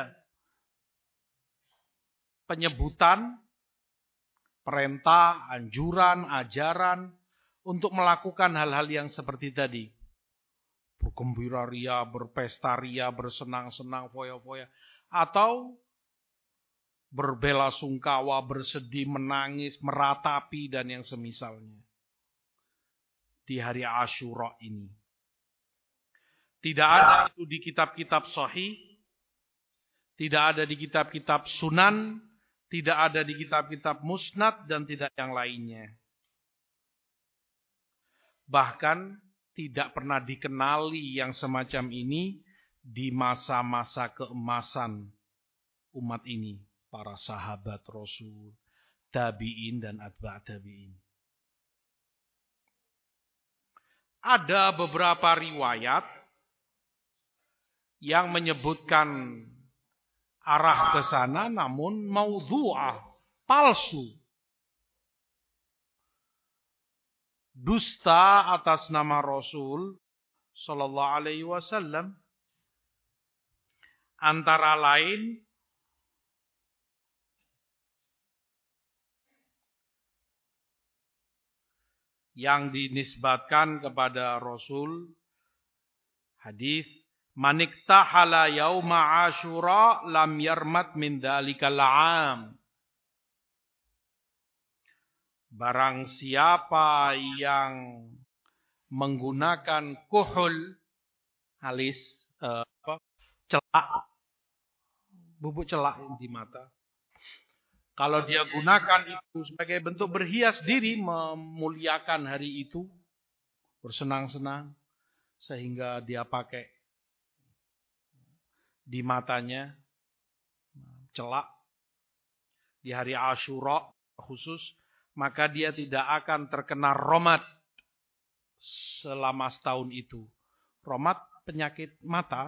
penyebutan, perintah, anjuran, ajaran untuk melakukan hal-hal yang seperti tadi. Bergembira ria, berpesta ria, bersenang-senang, foya-foya. Atau berbela sungkawa, bersedih, menangis, meratapi, dan yang semisalnya. Di hari Asyura ini. Tidak ada itu di kitab-kitab sahih. Tidak ada di kitab-kitab sunan. Tidak ada di kitab-kitab musnad. Dan tidak yang lainnya. Bahkan tidak pernah dikenali yang semacam ini di masa-masa keemasan umat ini. Para sahabat Rasul, tabi'in dan atba' tabi'in. Ada beberapa riwayat yang menyebutkan arah ke sana namun maudhu'ah, palsu. Dusta atas nama Rasul sallallahu alaihi wasallam. Antara lain yang dinisbatkan kepada Rasul, hadis maniktahala yauma Asyura lam yarmat min dzalikal 'am. Barang siapa yang menggunakan kuhul, alis, eh, apa, celak, bubuk celak di mata. Kalau dia gunakan itu sebagai bentuk berhias diri, memuliakan hari itu, bersenang-senang, sehingga dia pakai di matanya celak di hari Asyura khusus, maka dia tidak akan terkena romat selama setahun itu. Romat penyakit mata.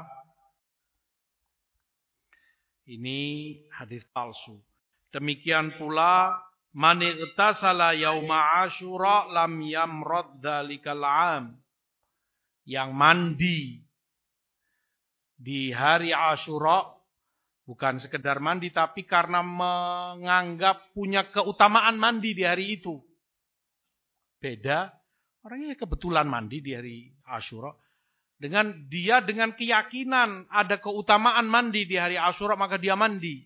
Ini hadis palsu. Demikian pula man igtasala yauma Asyura lam yamrad dzalikal 'am. Yang mandi di hari Asyura bukan sekedar mandi, tapi karena menganggap punya keutamaan mandi di hari itu. Beda, orangnya kebetulan mandi di hari Asyura. Dengan dia dengan keyakinan ada keutamaan mandi di hari Asyura, maka dia mandi.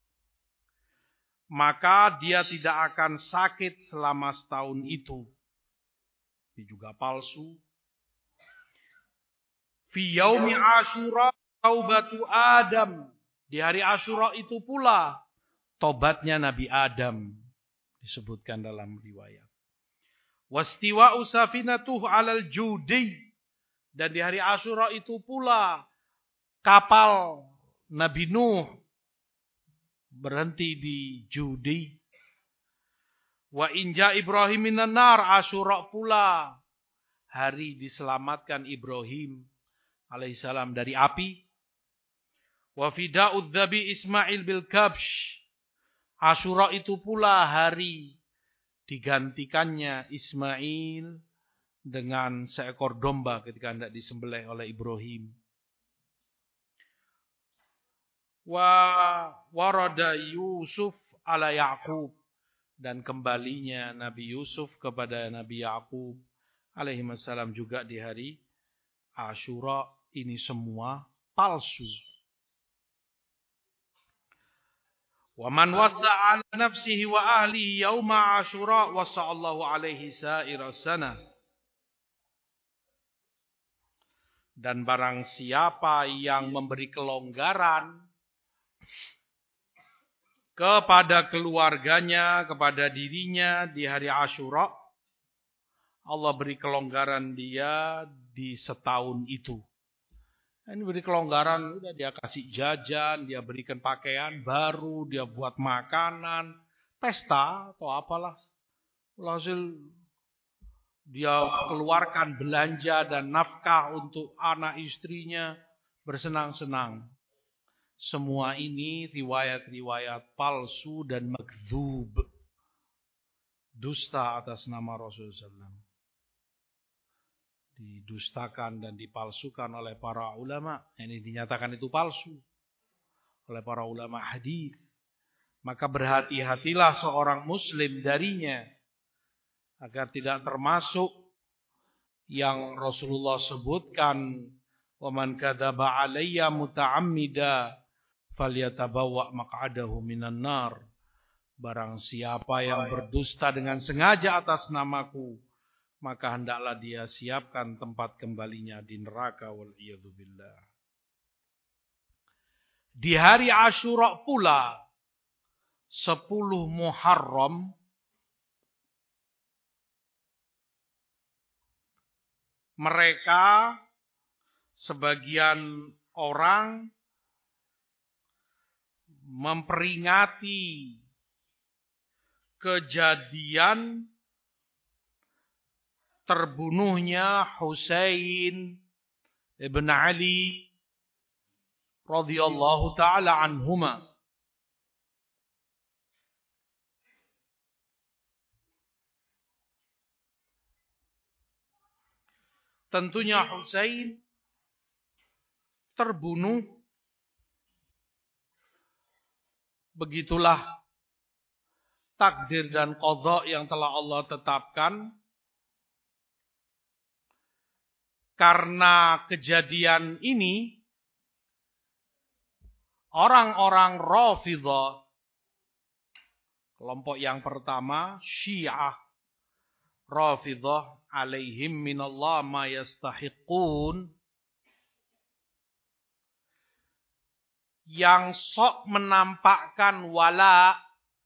Maka dia tidak akan sakit selama setahun itu. Ini juga palsu. Fi yaumi Asyura taubatu Adam. Di hari Asyura itu pula tobatnya Nabi Adam. Disebutkan dalam riwayat. Wastiwa'u safinatuh 'alal judi. Dan di hari Asyura itu pula kapal Nabi Nuh berhenti di Judi. Wa inja Ibrahim minan nar, Asyura pula hari diselamatkan Ibrahim alaihissalam dari api. Wa fida'ud dzabi Ismail bil kabsh. Asyura itu pula hari digantikannya Ismail dengan seekor domba ketika hendak disembelih oleh Ibrahim. Wa warada Yusuf ala Yaqub, dan kembalinya Nabi Yusuf kepada Nabi Yaqub alaihi wassalam juga di hari Asyura. Ini semua palsu. Wa man wasa'a ala nafsihi wa ahlihi yauma Asyura wasa'allahu alaihi sa'iras sana. Dan barang siapa yang memberi kelonggaran kepada keluarganya, kepada dirinya di hari Asyura, Allah beri kelonggaran dia di setahun itu. Ini beri kelonggaran, udah dia kasih jajan, dia berikan pakaian baru, dia buat makanan, pesta atau apalah. Hasil dia keluarkan belanja dan nafkah untuk anak istrinya, bersenang-senang. Semua ini riwayat-riwayat palsu dan makdzub. Dusta atas nama Rasulullah shallallahu alaihi wasallam. Didustakan dan dipalsukan oleh para ulama. Ini dinyatakan itu palsu oleh para ulama hadis. Maka berhati-hatilah seorang muslim darinya, agar tidak termasuk yang Rasulullah sebutkan, wa man kadzaba alayya muta'ammida falyatabawwa maq'adahu minan nar. Barang siapa yang berdusta dengan sengaja atas namaku, maka hendaklah dia siapkan tempat kembalinya di neraka, wal iyadu billah. Di hari Asyura pula sepuluh Muharram mereka sebagian orang memperingati kejadian terbunuhnya Husain ibn Ali radhiyallahu taala anhuma. Tentunya Husain terbunuh, begitulah takdir dan qadha yang telah Allah tetapkan. Karena kejadian ini, orang-orang Rafidhah, kelompok yang pertama, Syiah Rafidhah, alaihim minallah ma yastahiqun, yang sok menampakkan wala,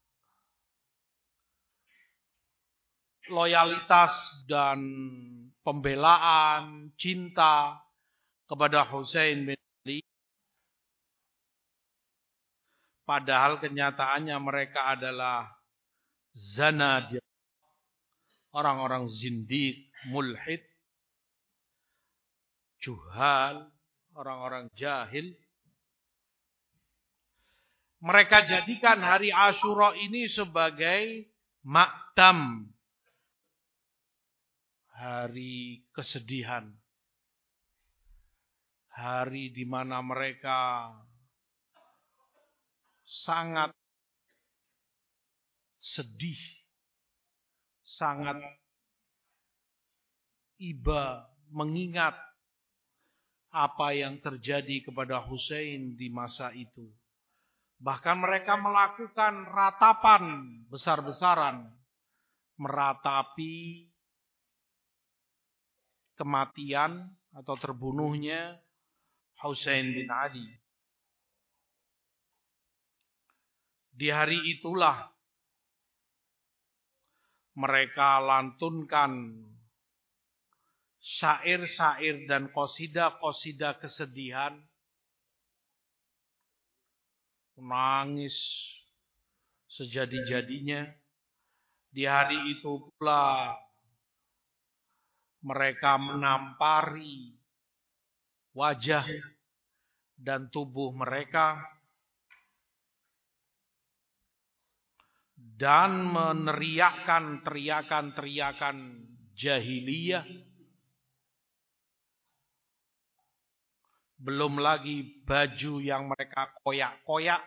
loyalitas dan pembelaan, cinta kepada Husain bin Ali. Padahal kenyataannya mereka adalah zanadiq, orang-orang zindiq, mulhid, juhal, orang-orang jahil. Mereka jadikan hari Asyura ini sebagai maktam, hari kesedihan, hari di mana mereka sangat sedih, sangat iba mengingat apa yang terjadi kepada Husain di masa itu. Bahkan mereka melakukan ratapan besar-besaran, meratapi kematian atau terbunuhnya Husain bin Ali. Di hari itulah mereka lantunkan syair-syair dan qasidah-qasidah kesedihan, menangis sejadi-jadinya. Di hari itu pula mereka menampari wajah dan tubuh mereka dan meneriakkan teriakan-teriakan jahiliyah. Belum lagi baju yang mereka koyak-koyak.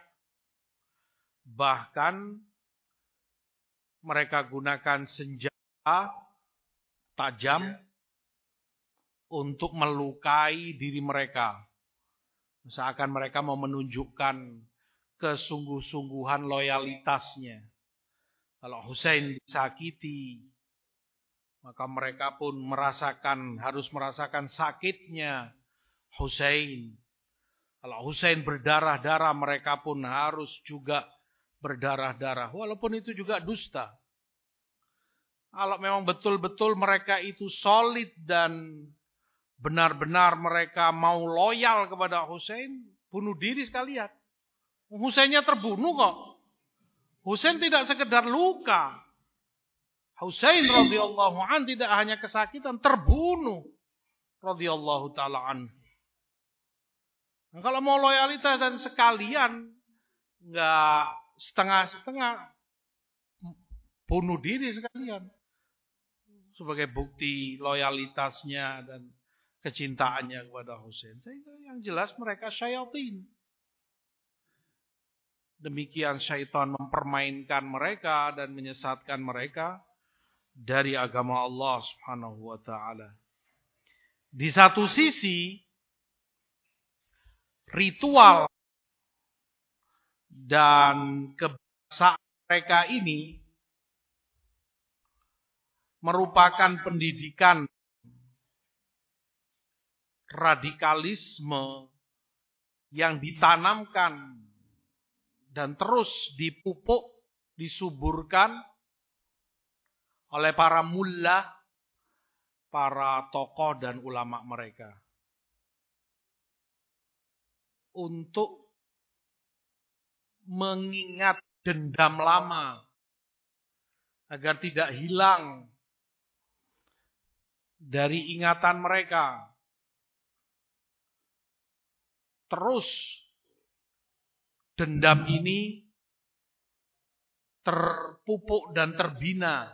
Bahkan mereka gunakan senjata tajam untuk melukai diri mereka. Seakan mereka mau menunjukkan kesungguh-sungguhan loyalitasnya. Kalau Husain disakiti, maka mereka pun merasakan, harus merasakan sakitnya Husain. Kalau Husain berdarah-darah, mereka pun harus juga berdarah-darah. Walaupun itu juga dusta. Kalau memang betul-betul mereka itu solid dan benar-benar mereka mau loyal kepada Husain, bunuh diri sekalian. Husainnya terbunuh kok. Husain tidak sekedar luka. Husain radhiyallahu an tidak hanya kesakitan, terbunuh radhiyallahu taala an. Nah, kalau mau loyalitas dan sekalian, nggak setengah-setengah, bunuh diri sekalian sebagai bukti loyalitasnya dan kecintaannya kepada Husain. Sehingga yang jelas mereka syayatin. Demikian syaitan mempermainkan mereka dan menyesatkan mereka dari agama Allah Subhanahu wa taala. Di satu sisi ritual dan kebiasaan mereka ini merupakan pendidikan radikalisme yang ditanamkan dan terus dipupuk, disuburkan oleh para mullah, para tokoh dan ulama mereka. Untuk mengingat dendam lama agar tidak hilang dari ingatan mereka. Terus dendam ini terpupuk dan terbina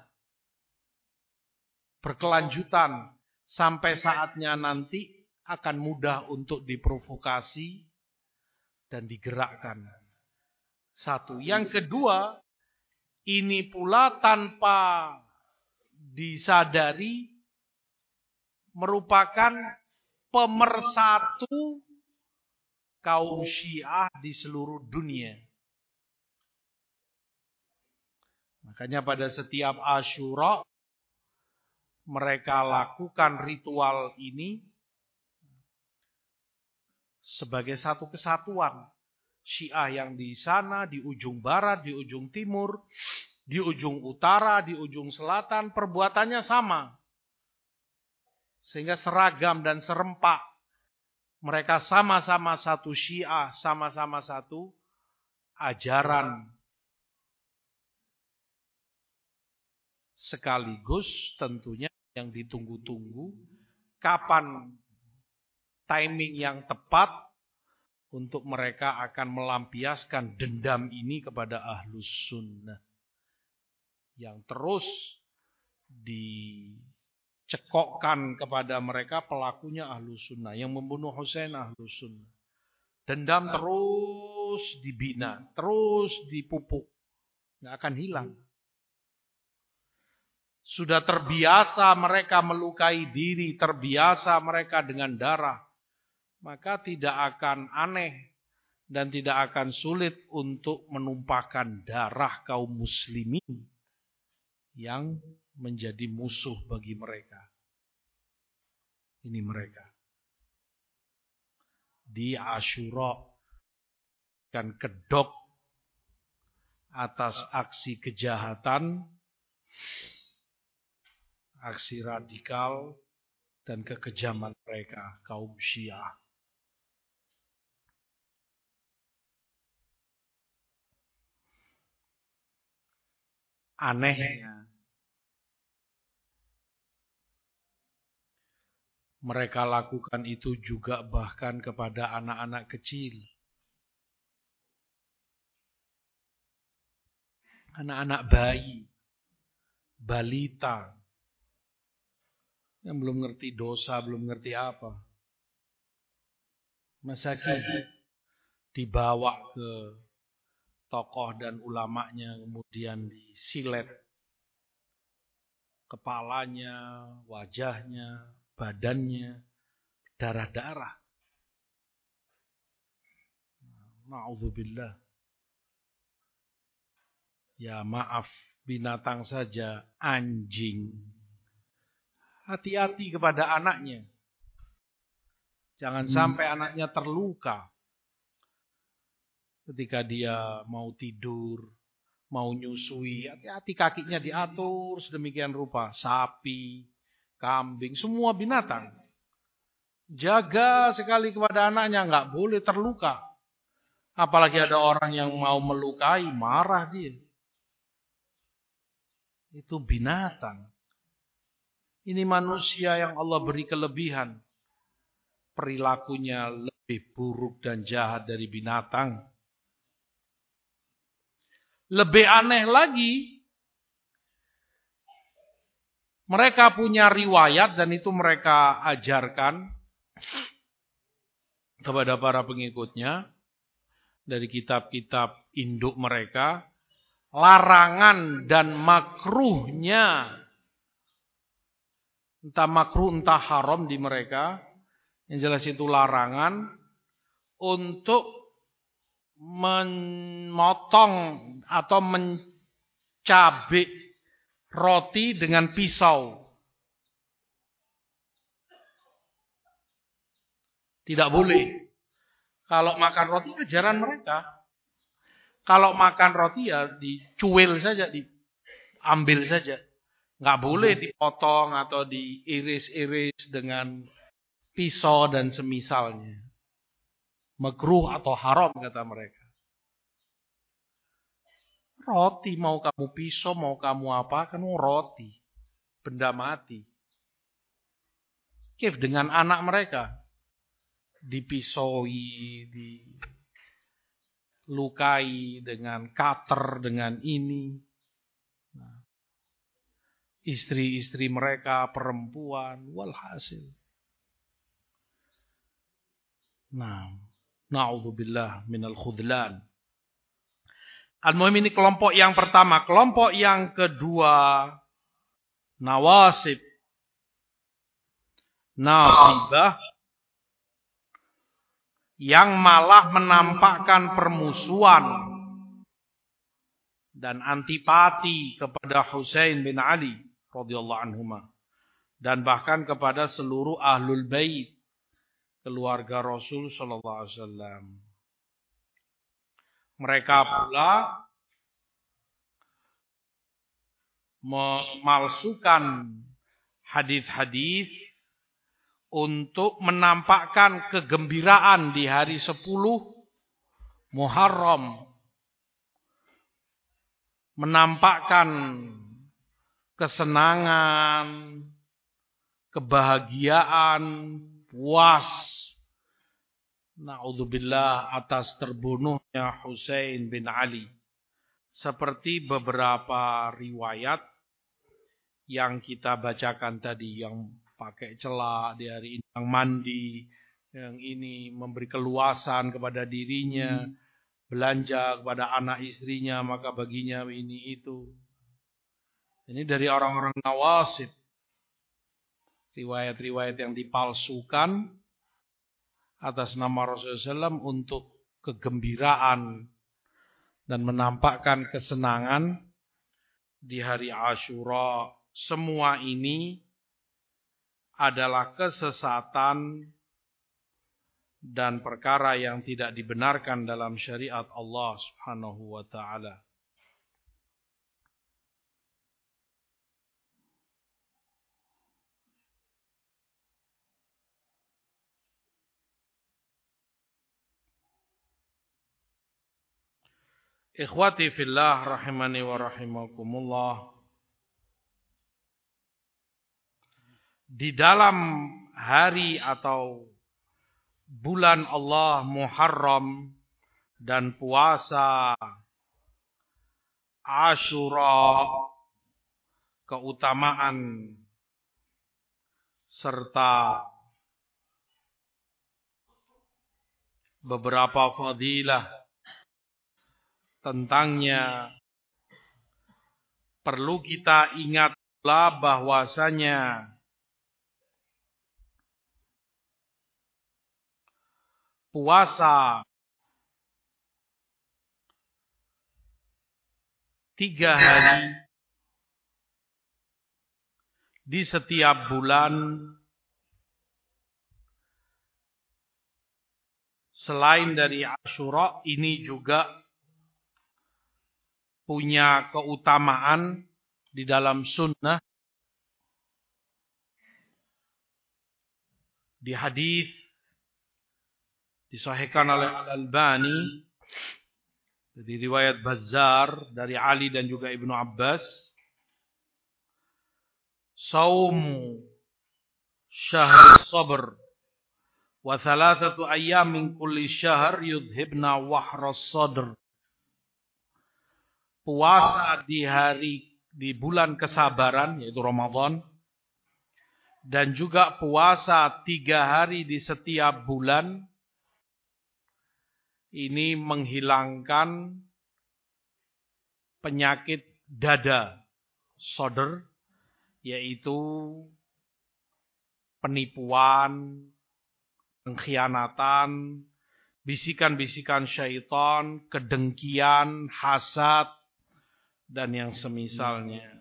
berkelanjutan sampai saatnya nanti akan mudah untuk diprovokasi dan digerakkan. Satu. Yang kedua, ini pula tanpa disadari merupakan pemersatu kaum Syiah di seluruh dunia. Makanya pada setiap Asyura mereka lakukan ritual ini sebagai satu kesatuan. Syiah yang di sana, di ujung barat, di ujung timur, di ujung utara, di ujung selatan, perbuatannya sama. Sehingga seragam dan serempak. Mereka sama-sama satu Syiah, sama-sama satu ajaran. Sekaligus tentunya yang ditunggu-tunggu, kapan timing yang tepat untuk mereka akan melampiaskan dendam ini kepada Ahlus Sunnah. Yang terus dicekokkan kepada mereka pelakunya Ahlus Sunnah. Yang membunuh Husain Ahlus Sunnah. Dendam terus dibina, terus dipupuk. Nggak akan hilang. Sudah terbiasa mereka melukai diri, terbiasa mereka dengan darah. Maka tidak akan aneh dan tidak akan sulit untuk menumpahkan darah kaum muslimin yang menjadi musuh bagi mereka. Ini mereka. Di Asyura kan kedok atas aksi kejahatan, aksi radikal, dan kekejaman mereka, kaum Syiah. Anehnya, mereka lakukan itu juga bahkan kepada anak-anak kecil. Anak-anak bayi, balita, yang belum ngerti dosa, belum ngerti apa. Masakin dibawa ke tokoh dan ulamanya, kemudian disilet kepalanya, wajahnya, badannya, darah-darah. Na'udzubillah. Ya maaf, binatang saja, anjing. Hati-hati kepada anaknya. Jangan sampai anaknya terluka ketika dia mau tidur, mau nyusui. Hati-hati, kakinya diatur sedemikian rupa. Sapi, kambing, semua binatang. Jaga sekali kepada anaknya, nggak boleh terluka. Apalagi ada orang yang mau melukai, marah dia. Itu binatang. Ini manusia yang Allah beri kelebihan. Perilakunya lebih buruk dan jahat dari binatang. Lebih aneh lagi, mereka punya riwayat dan itu mereka ajarkan kepada para pengikutnya dari kitab-kitab induk mereka. Larangan dan makruhnya, entah makruh entah haram di mereka, yang jelas itu larangan untuk memotong atau mencabik roti dengan pisau. Tidak boleh. Kalau makan roti ajaran mereka. Kalau makan roti ya dicuil saja, diambil saja. Nggak boleh dipotong atau diiris-iris dengan pisau dan semisalnya. Makruh atau haram kata mereka. Roti mau kamu pisau, mau kamu apa, kan roti. Benda mati. Kif dengan anak mereka. Dipisaui, dilukai dengan cutter, dengan ini. Nah, istri-istri mereka, perempuan, walhasil. Nah, na'udzubillah minal khudlan. Al-Muhim ini kelompok yang pertama. Kelompok yang kedua, nawasib. Nasibah. Yang malah menampakkan permusuhan dan antipati kepada Husain bin Ali radhiyallahu anhuma, dan bahkan kepada seluruh ahlul bait keluarga Rasul sallallahu alaihi wasallam. Mereka pula memalsukan hadis-hadis untuk menampakkan kegembiraan di hari sepuluh Muharram. Menampakkan kesenangan, kebahagiaan, puas. Na'udzubillah atas terbunuhnya Husain bin Ali. Seperti beberapa riwayat yang kita bacakan tadi, yang pakai celak di hari ini, yang mandi, yang ini memberi keluasan kepada dirinya, belanja kepada anak istrinya, maka baginya ini itu. Ini dari orang-orang nawasib. Riwayat-riwayat yang dipalsukan atas nama Rasulullah shallallahu alaihi wasallam untuk kegembiraan dan menampakkan kesenangan di hari Asyura. Semua ini adalah kesesatan dan perkara yang tidak dibenarkan dalam syariat Allah Subhanahu wa taala. Ikhwati fillah rahimani wa rahimakumullah. Di dalam hari atau bulan Allah Muharram dan puasa Asyura, keutamaan serta beberapa fadilah tentangnya, perlu kita ingat pula bahwasanya puasa tiga hari di setiap bulan selain dari Asyura ini juga punya keutamaan di dalam sunnah. Di hadis disahihkan oleh Al-Albani dari riwayat Bazzar dari Ali dan juga Ibnu Abbas, saumu syahr sabr wa thalathatu ayyam min kulli syahr yudhibna wahras sadr. Puasa di hari di bulan kesabaran yaitu Ramadan, dan juga puasa tiga hari di setiap bulan ini menghilangkan penyakit dada, sadr, yaitu penipuan, pengkhianatan, bisikan-bisikan syaitan, kedengkian, hasad, dan yang semisalnya.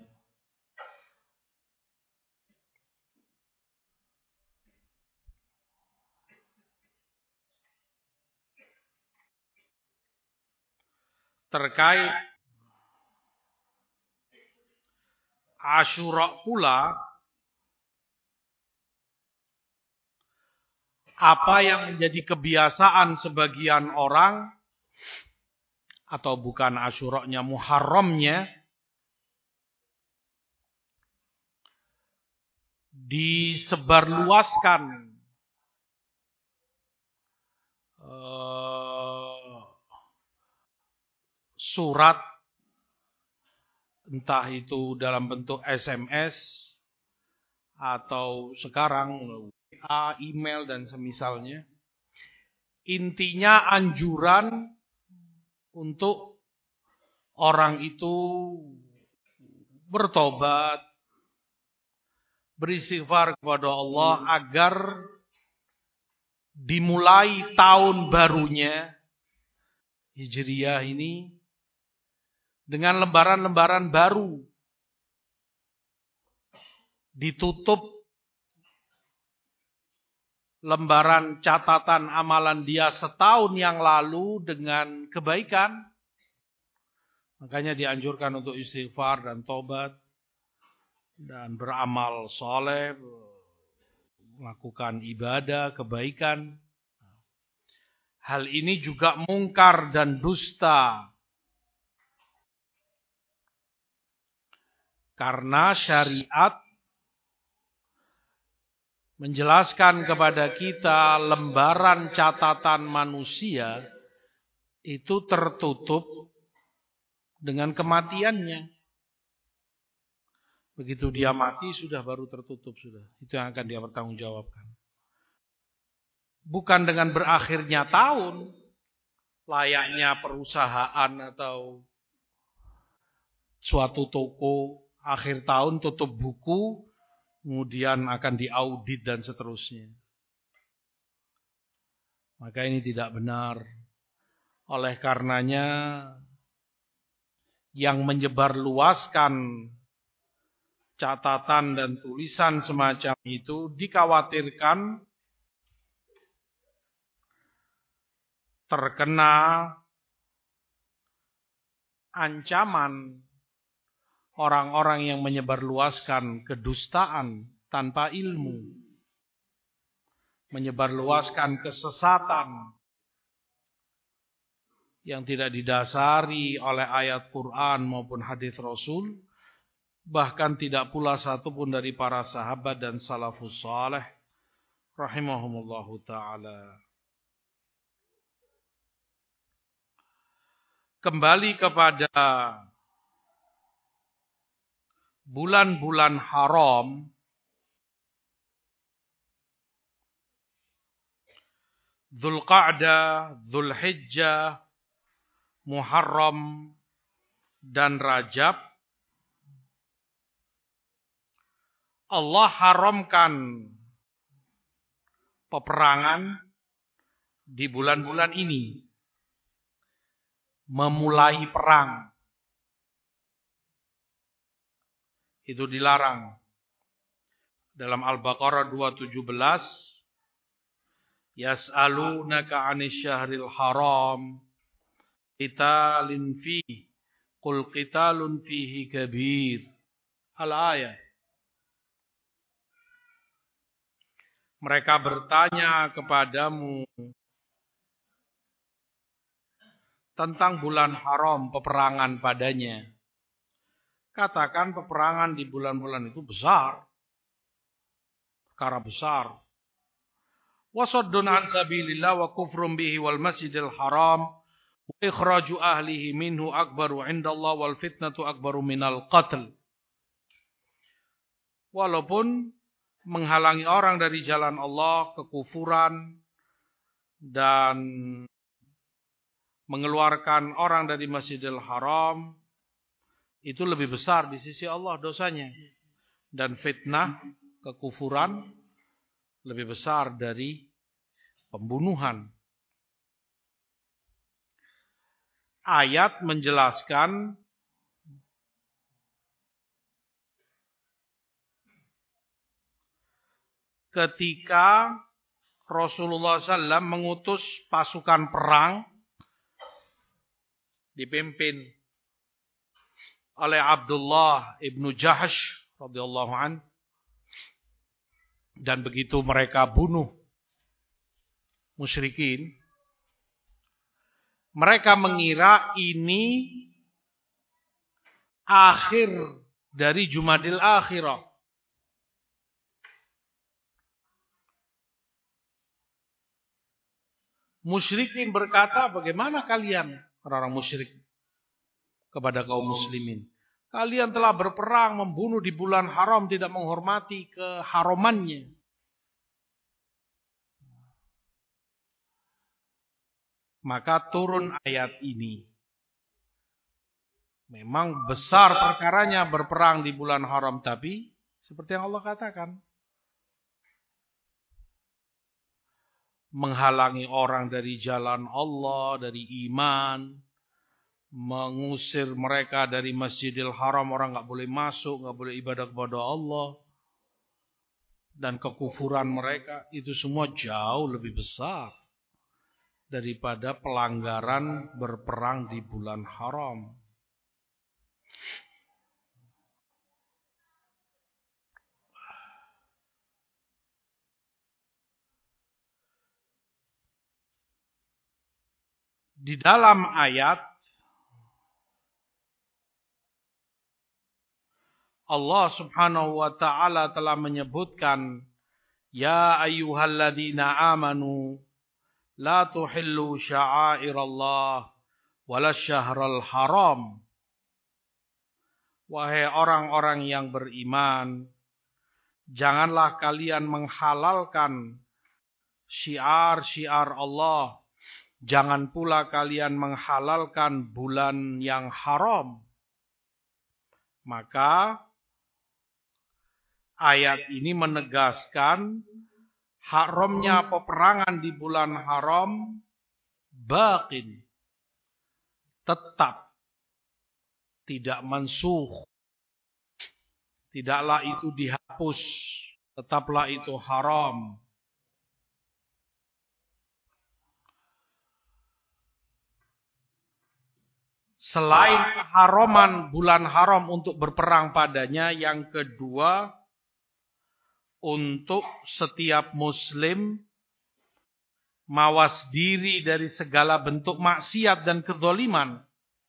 Terkait Asyura pula, apa yang menjadi kebiasaan sebagian orang, atau bukan Asyuranya, Muharramnya, disebarluaskan uh, surat, entah itu dalam bentuk S M S atau sekarang W A, email dan semisalnya. Intinya anjuran untuk orang itu bertobat, beristighfar kepada Allah agar dimulai tahun barunya Hijriyah ini dengan lembaran-lembaran baru, ditutup lembaran catatan amalan dia setahun yang lalu dengan kebaikan. Makanya dianjurkan untuk istighfar dan tobat dan beramal soleh, melakukan ibadah, kebaikan. Hal ini juga mungkar dan dusta. Karena syariat menjelaskan kepada kita lembaran catatan manusia itu tertutup dengan kematiannya. Begitu dia mati sudah baru tertutup sudah. Itu yang akan dia pertanggungjawabkan. Bukan dengan berakhirnya tahun, layaknya perusahaan atau suatu toko akhir tahun tutup buku, kemudian akan diaudit dan seterusnya. Maka ini tidak benar. Oleh karenanya yang menyebarluaskan catatan dan tulisan semacam itu dikhawatirkan terkena ancaman orang-orang yang menyebarluaskan kedustaan tanpa ilmu, menyebarluaskan kesesatan, yang tidak didasari oleh ayat Quran maupun hadis Rasul, bahkan tidak pula satu pun dari para sahabat dan salafus saleh rahimahumullahu taala. Kembali kepada bulan-bulan haram, Dzulqa'dah, Dzulhijjah, Muharram, dan Rajab, Allah haramkan peperangan di bulan-bulan ini. Memulai perang. Itu dilarang. Dalam Al-Baqarah dua tujuh belas, Yas'alunaka 'anis syahril haram qitalin fihi qul qitalun fihi kabir. Al-ayat. Mereka bertanya kepadamu tentang bulan haram, peperangan padanya. Katakan peperangan di bulan-bulan itu besar. Perkara besar. Wasaddun an sabilillah wa kufrum bihi wal masjidil haram wa ikhraju ahlihi minhu akbaru indallah wal fitnatu akbaru minal qatl. Walaupun menghalangi orang dari jalan Allah, kekufuran, dan mengeluarkan orang dari Masjidil Haram, itu lebih besar di sisi Allah dosanya. Dan fitnah, kekufuran, lebih besar dari pembunuhan. Ayat menjelaskan ketika Rasulullah shallallahu alaihi wasallam mengutus pasukan perang dipimpin oleh Abdullah ibnu Jahsh radhiyallahu an, dan begitu mereka bunuh musyrikin, mereka mengira ini akhir dari Jumadil Akhirah. Musyrikin berkata, bagaimana kalian, orang-orang musyrik, kepada kaum muslimin? Kalian telah berperang, membunuh di bulan haram, tidak menghormati keharamannya. Maka turun ayat ini. Memang besar perkaranya berperang di bulan haram, tapi seperti yang Allah katakan, menghalangi orang dari jalan Allah, dari iman, mengusir mereka dari Masjidil Haram, orang nggak boleh masuk, nggak boleh ibadah kepada Allah, dan kekufuran mereka, itu semua jauh lebih besar daripada pelanggaran berperang di bulan haram. Di dalam ayat Allah subhanahu wa ta'ala telah menyebutkan, Ya ayyuhalladzina amanu la tuhillu sya'airallah wala syahral haram. Wahai orang-orang yang beriman, janganlah kalian menghalalkan syiar-syiar Allah. Jangan pula kalian menghalalkan bulan yang haram. Maka ayat ini menegaskan haramnya peperangan di bulan haram baqin, tetap, tidak mansuh. Tidaklah itu dihapus, tetaplah itu haram. Selain keharaman bulan haram untuk berperang padanya, yang kedua, untuk setiap muslim mawas diri dari segala bentuk maksiat dan kezaliman.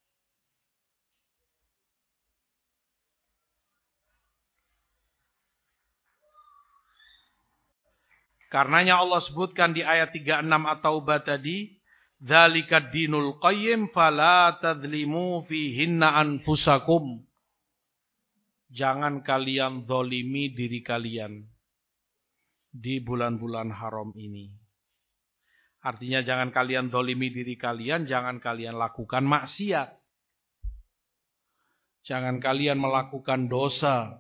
Karenanya Allah sebutkan di ayat tiga puluh enam At-Taubah tadi, "Dzalika dinul qayyim fala tadzlimu fihinna anfusakum." Jangan kalian zalimi diri kalian di bulan-bulan haram ini. Artinya jangan kalian zalimi diri kalian, jangan kalian lakukan maksiat. Jangan kalian melakukan dosa.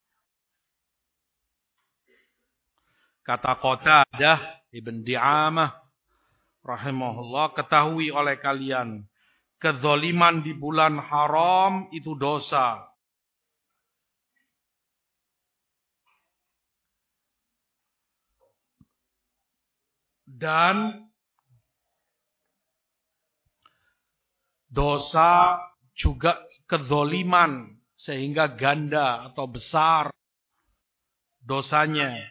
Kata Qatadah Ibn Di'amah rahimahullah, ketahui oleh kalian, kezaliman di bulan haram itu dosa. Dan dosa juga kezaliman sehingga ganda atau besar dosanya.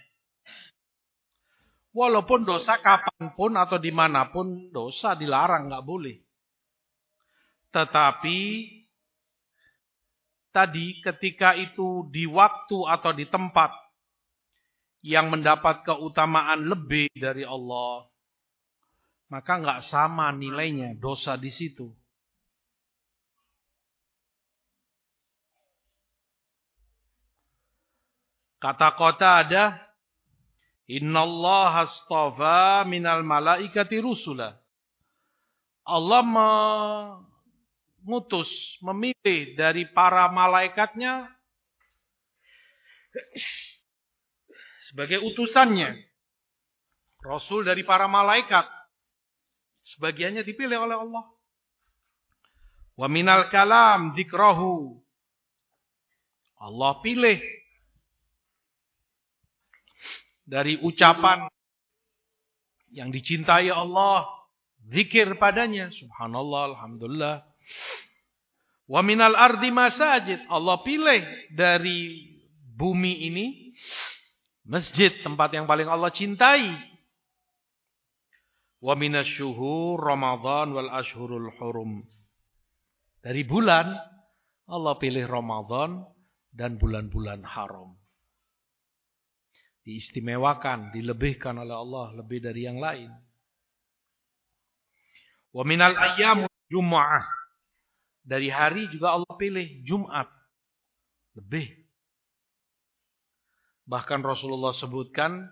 Walaupun dosa kapanpun atau dimanapun, dosa dilarang, nggak boleh. Tetapi tadi ketika itu di waktu atau di tempat yang mendapat keutamaan lebih dari Allah, maka nggak sama nilainya dosa di situ. Kata Qatadah, Innallaha astafa minal malaikati rusula. Allah mengutus, memilih dari para malaikatnya sebagai utusannya. Rasul dari para malaikat. Sebagiannya dipilih oleh Allah. Wa minal kalam dzikrahu. Allah pilih dari ucapan yang dicintai Allah, zikir padanya, subhanallah, alhamdulillah. Wa minal ardi masajid, Allah pilih dari bumi ini masjid, tempat yang paling Allah cintai. Wa minasyuhur Ramadan wal ashhurul hurum. Dari bulan Allah pilih Ramadan dan bulan-bulan haram. Diistimewakan, dilebihkan oleh Allah lebih dari yang lain. Wa minal ayyam Jum'ah. Dari hari juga Allah pilih Jumat. Lebih. Bahkan Rasulullah sebutkan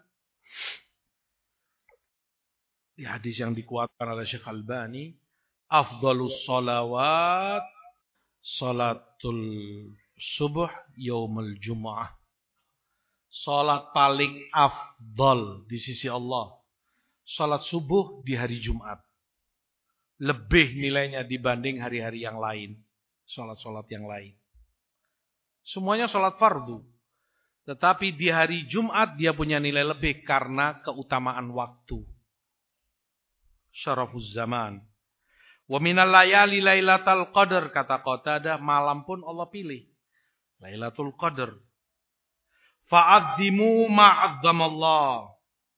di hadis yang dikuatkan oleh Syekh Albani, afdhalus sholawat salatul subuh yaumul Jum'ah. Salat paling afdal di sisi Allah, salat subuh di hari Jumat. Lebih nilainya dibanding hari-hari yang lain. Salat-salat yang lain. Semuanya salat fardu. Tetapi di hari Jumat dia punya nilai lebih karena keutamaan waktu. Syarafuz zaman. Wa minal layali lailatul qadar, kata Qatadah, malam pun Allah pilih. Lailatul Qadar. Fa'azzimu ma'azzamallah.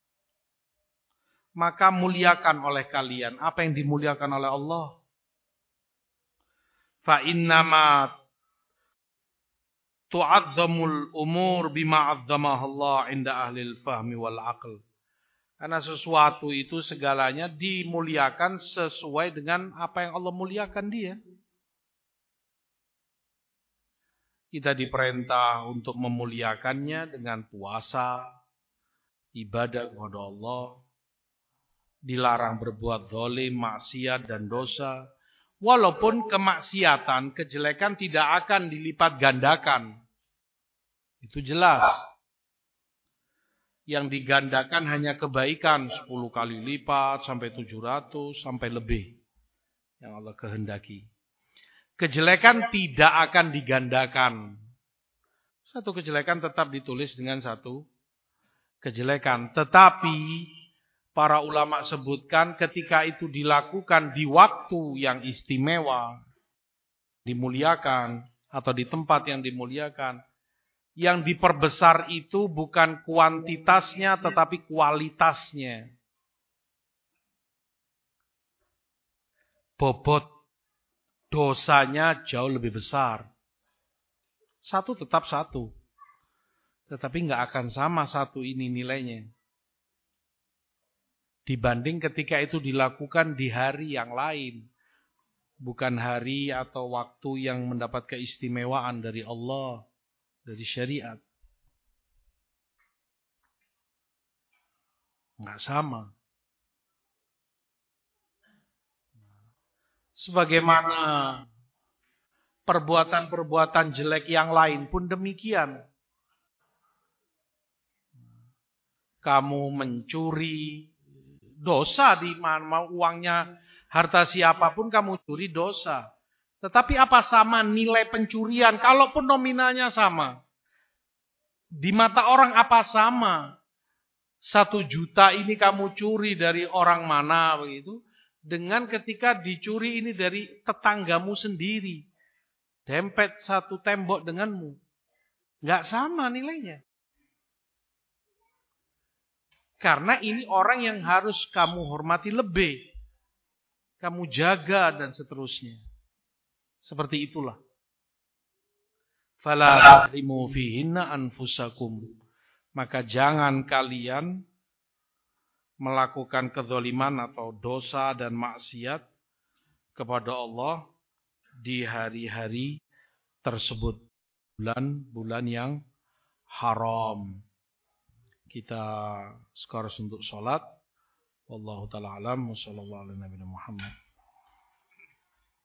Maka muliakan oleh kalian apa yang dimuliakan oleh Allah. Fa'innama tu'azzamul umur bima'azzamahallah inda ahlil fahmi wal aql. Karena sesuatu itu segalanya dimuliakan sesuai dengan apa yang Allah muliakan dia. Kita diperintah untuk memuliakannya dengan puasa, ibadah kepada Allah. Dilarang berbuat zalim, maksiat dan dosa. Walaupun kemaksiatan, kejelekan tidak akan dilipat gandakan. Itu jelas. Yang digandakan hanya kebaikan sepuluh kali lipat sampai tujuh ratus sampai lebih yang Allah kehendaki. Kejelekan tidak akan digandakan. Satu kejelekan tetap ditulis dengan satu kejelekan. Tetapi para ulama sebutkan ketika itu dilakukan di waktu yang istimewa, dimuliakan atau di tempat yang dimuliakan, yang diperbesar itu bukan kuantitasnya tetapi kualitasnya. bobot dosanya jauh lebih besar. Satu tetap satu. Tetapi nggak akan sama satu ini nilainya. Dibanding ketika itu dilakukan di hari yang lain. Bukan hari atau waktu yang mendapat keistimewaan dari Allah. Dari syariat. Nggak sama. Sebagaimana perbuatan-perbuatan jelek yang lain pun demikian. Kamu mencuri, dosa di mana uangnya, harta siapapun kamu curi dosa. Tetapi apa sama nilai pencurian? Kalaupun nominalnya sama. Di mata orang apa sama? Satu juta ini kamu curi dari orang mana begitu? Dengan ketika dicuri ini dari tetanggamu sendiri. Dempet satu tembok denganmu. Nggak sama nilainya. Karena ini orang yang harus kamu hormati lebih. Kamu jaga dan seterusnya. Seperti itulah. Fala tahrimu fihinna anfusakum. Maka jangan kalian melakukan kezaliman atau dosa dan maksiat kepada Allah di hari-hari tersebut. Bulan-bulan yang haram. Kita sekarang untuk sholat. Wallahu ta'ala alam. Wassallallahu ala nabiyina Muhammad.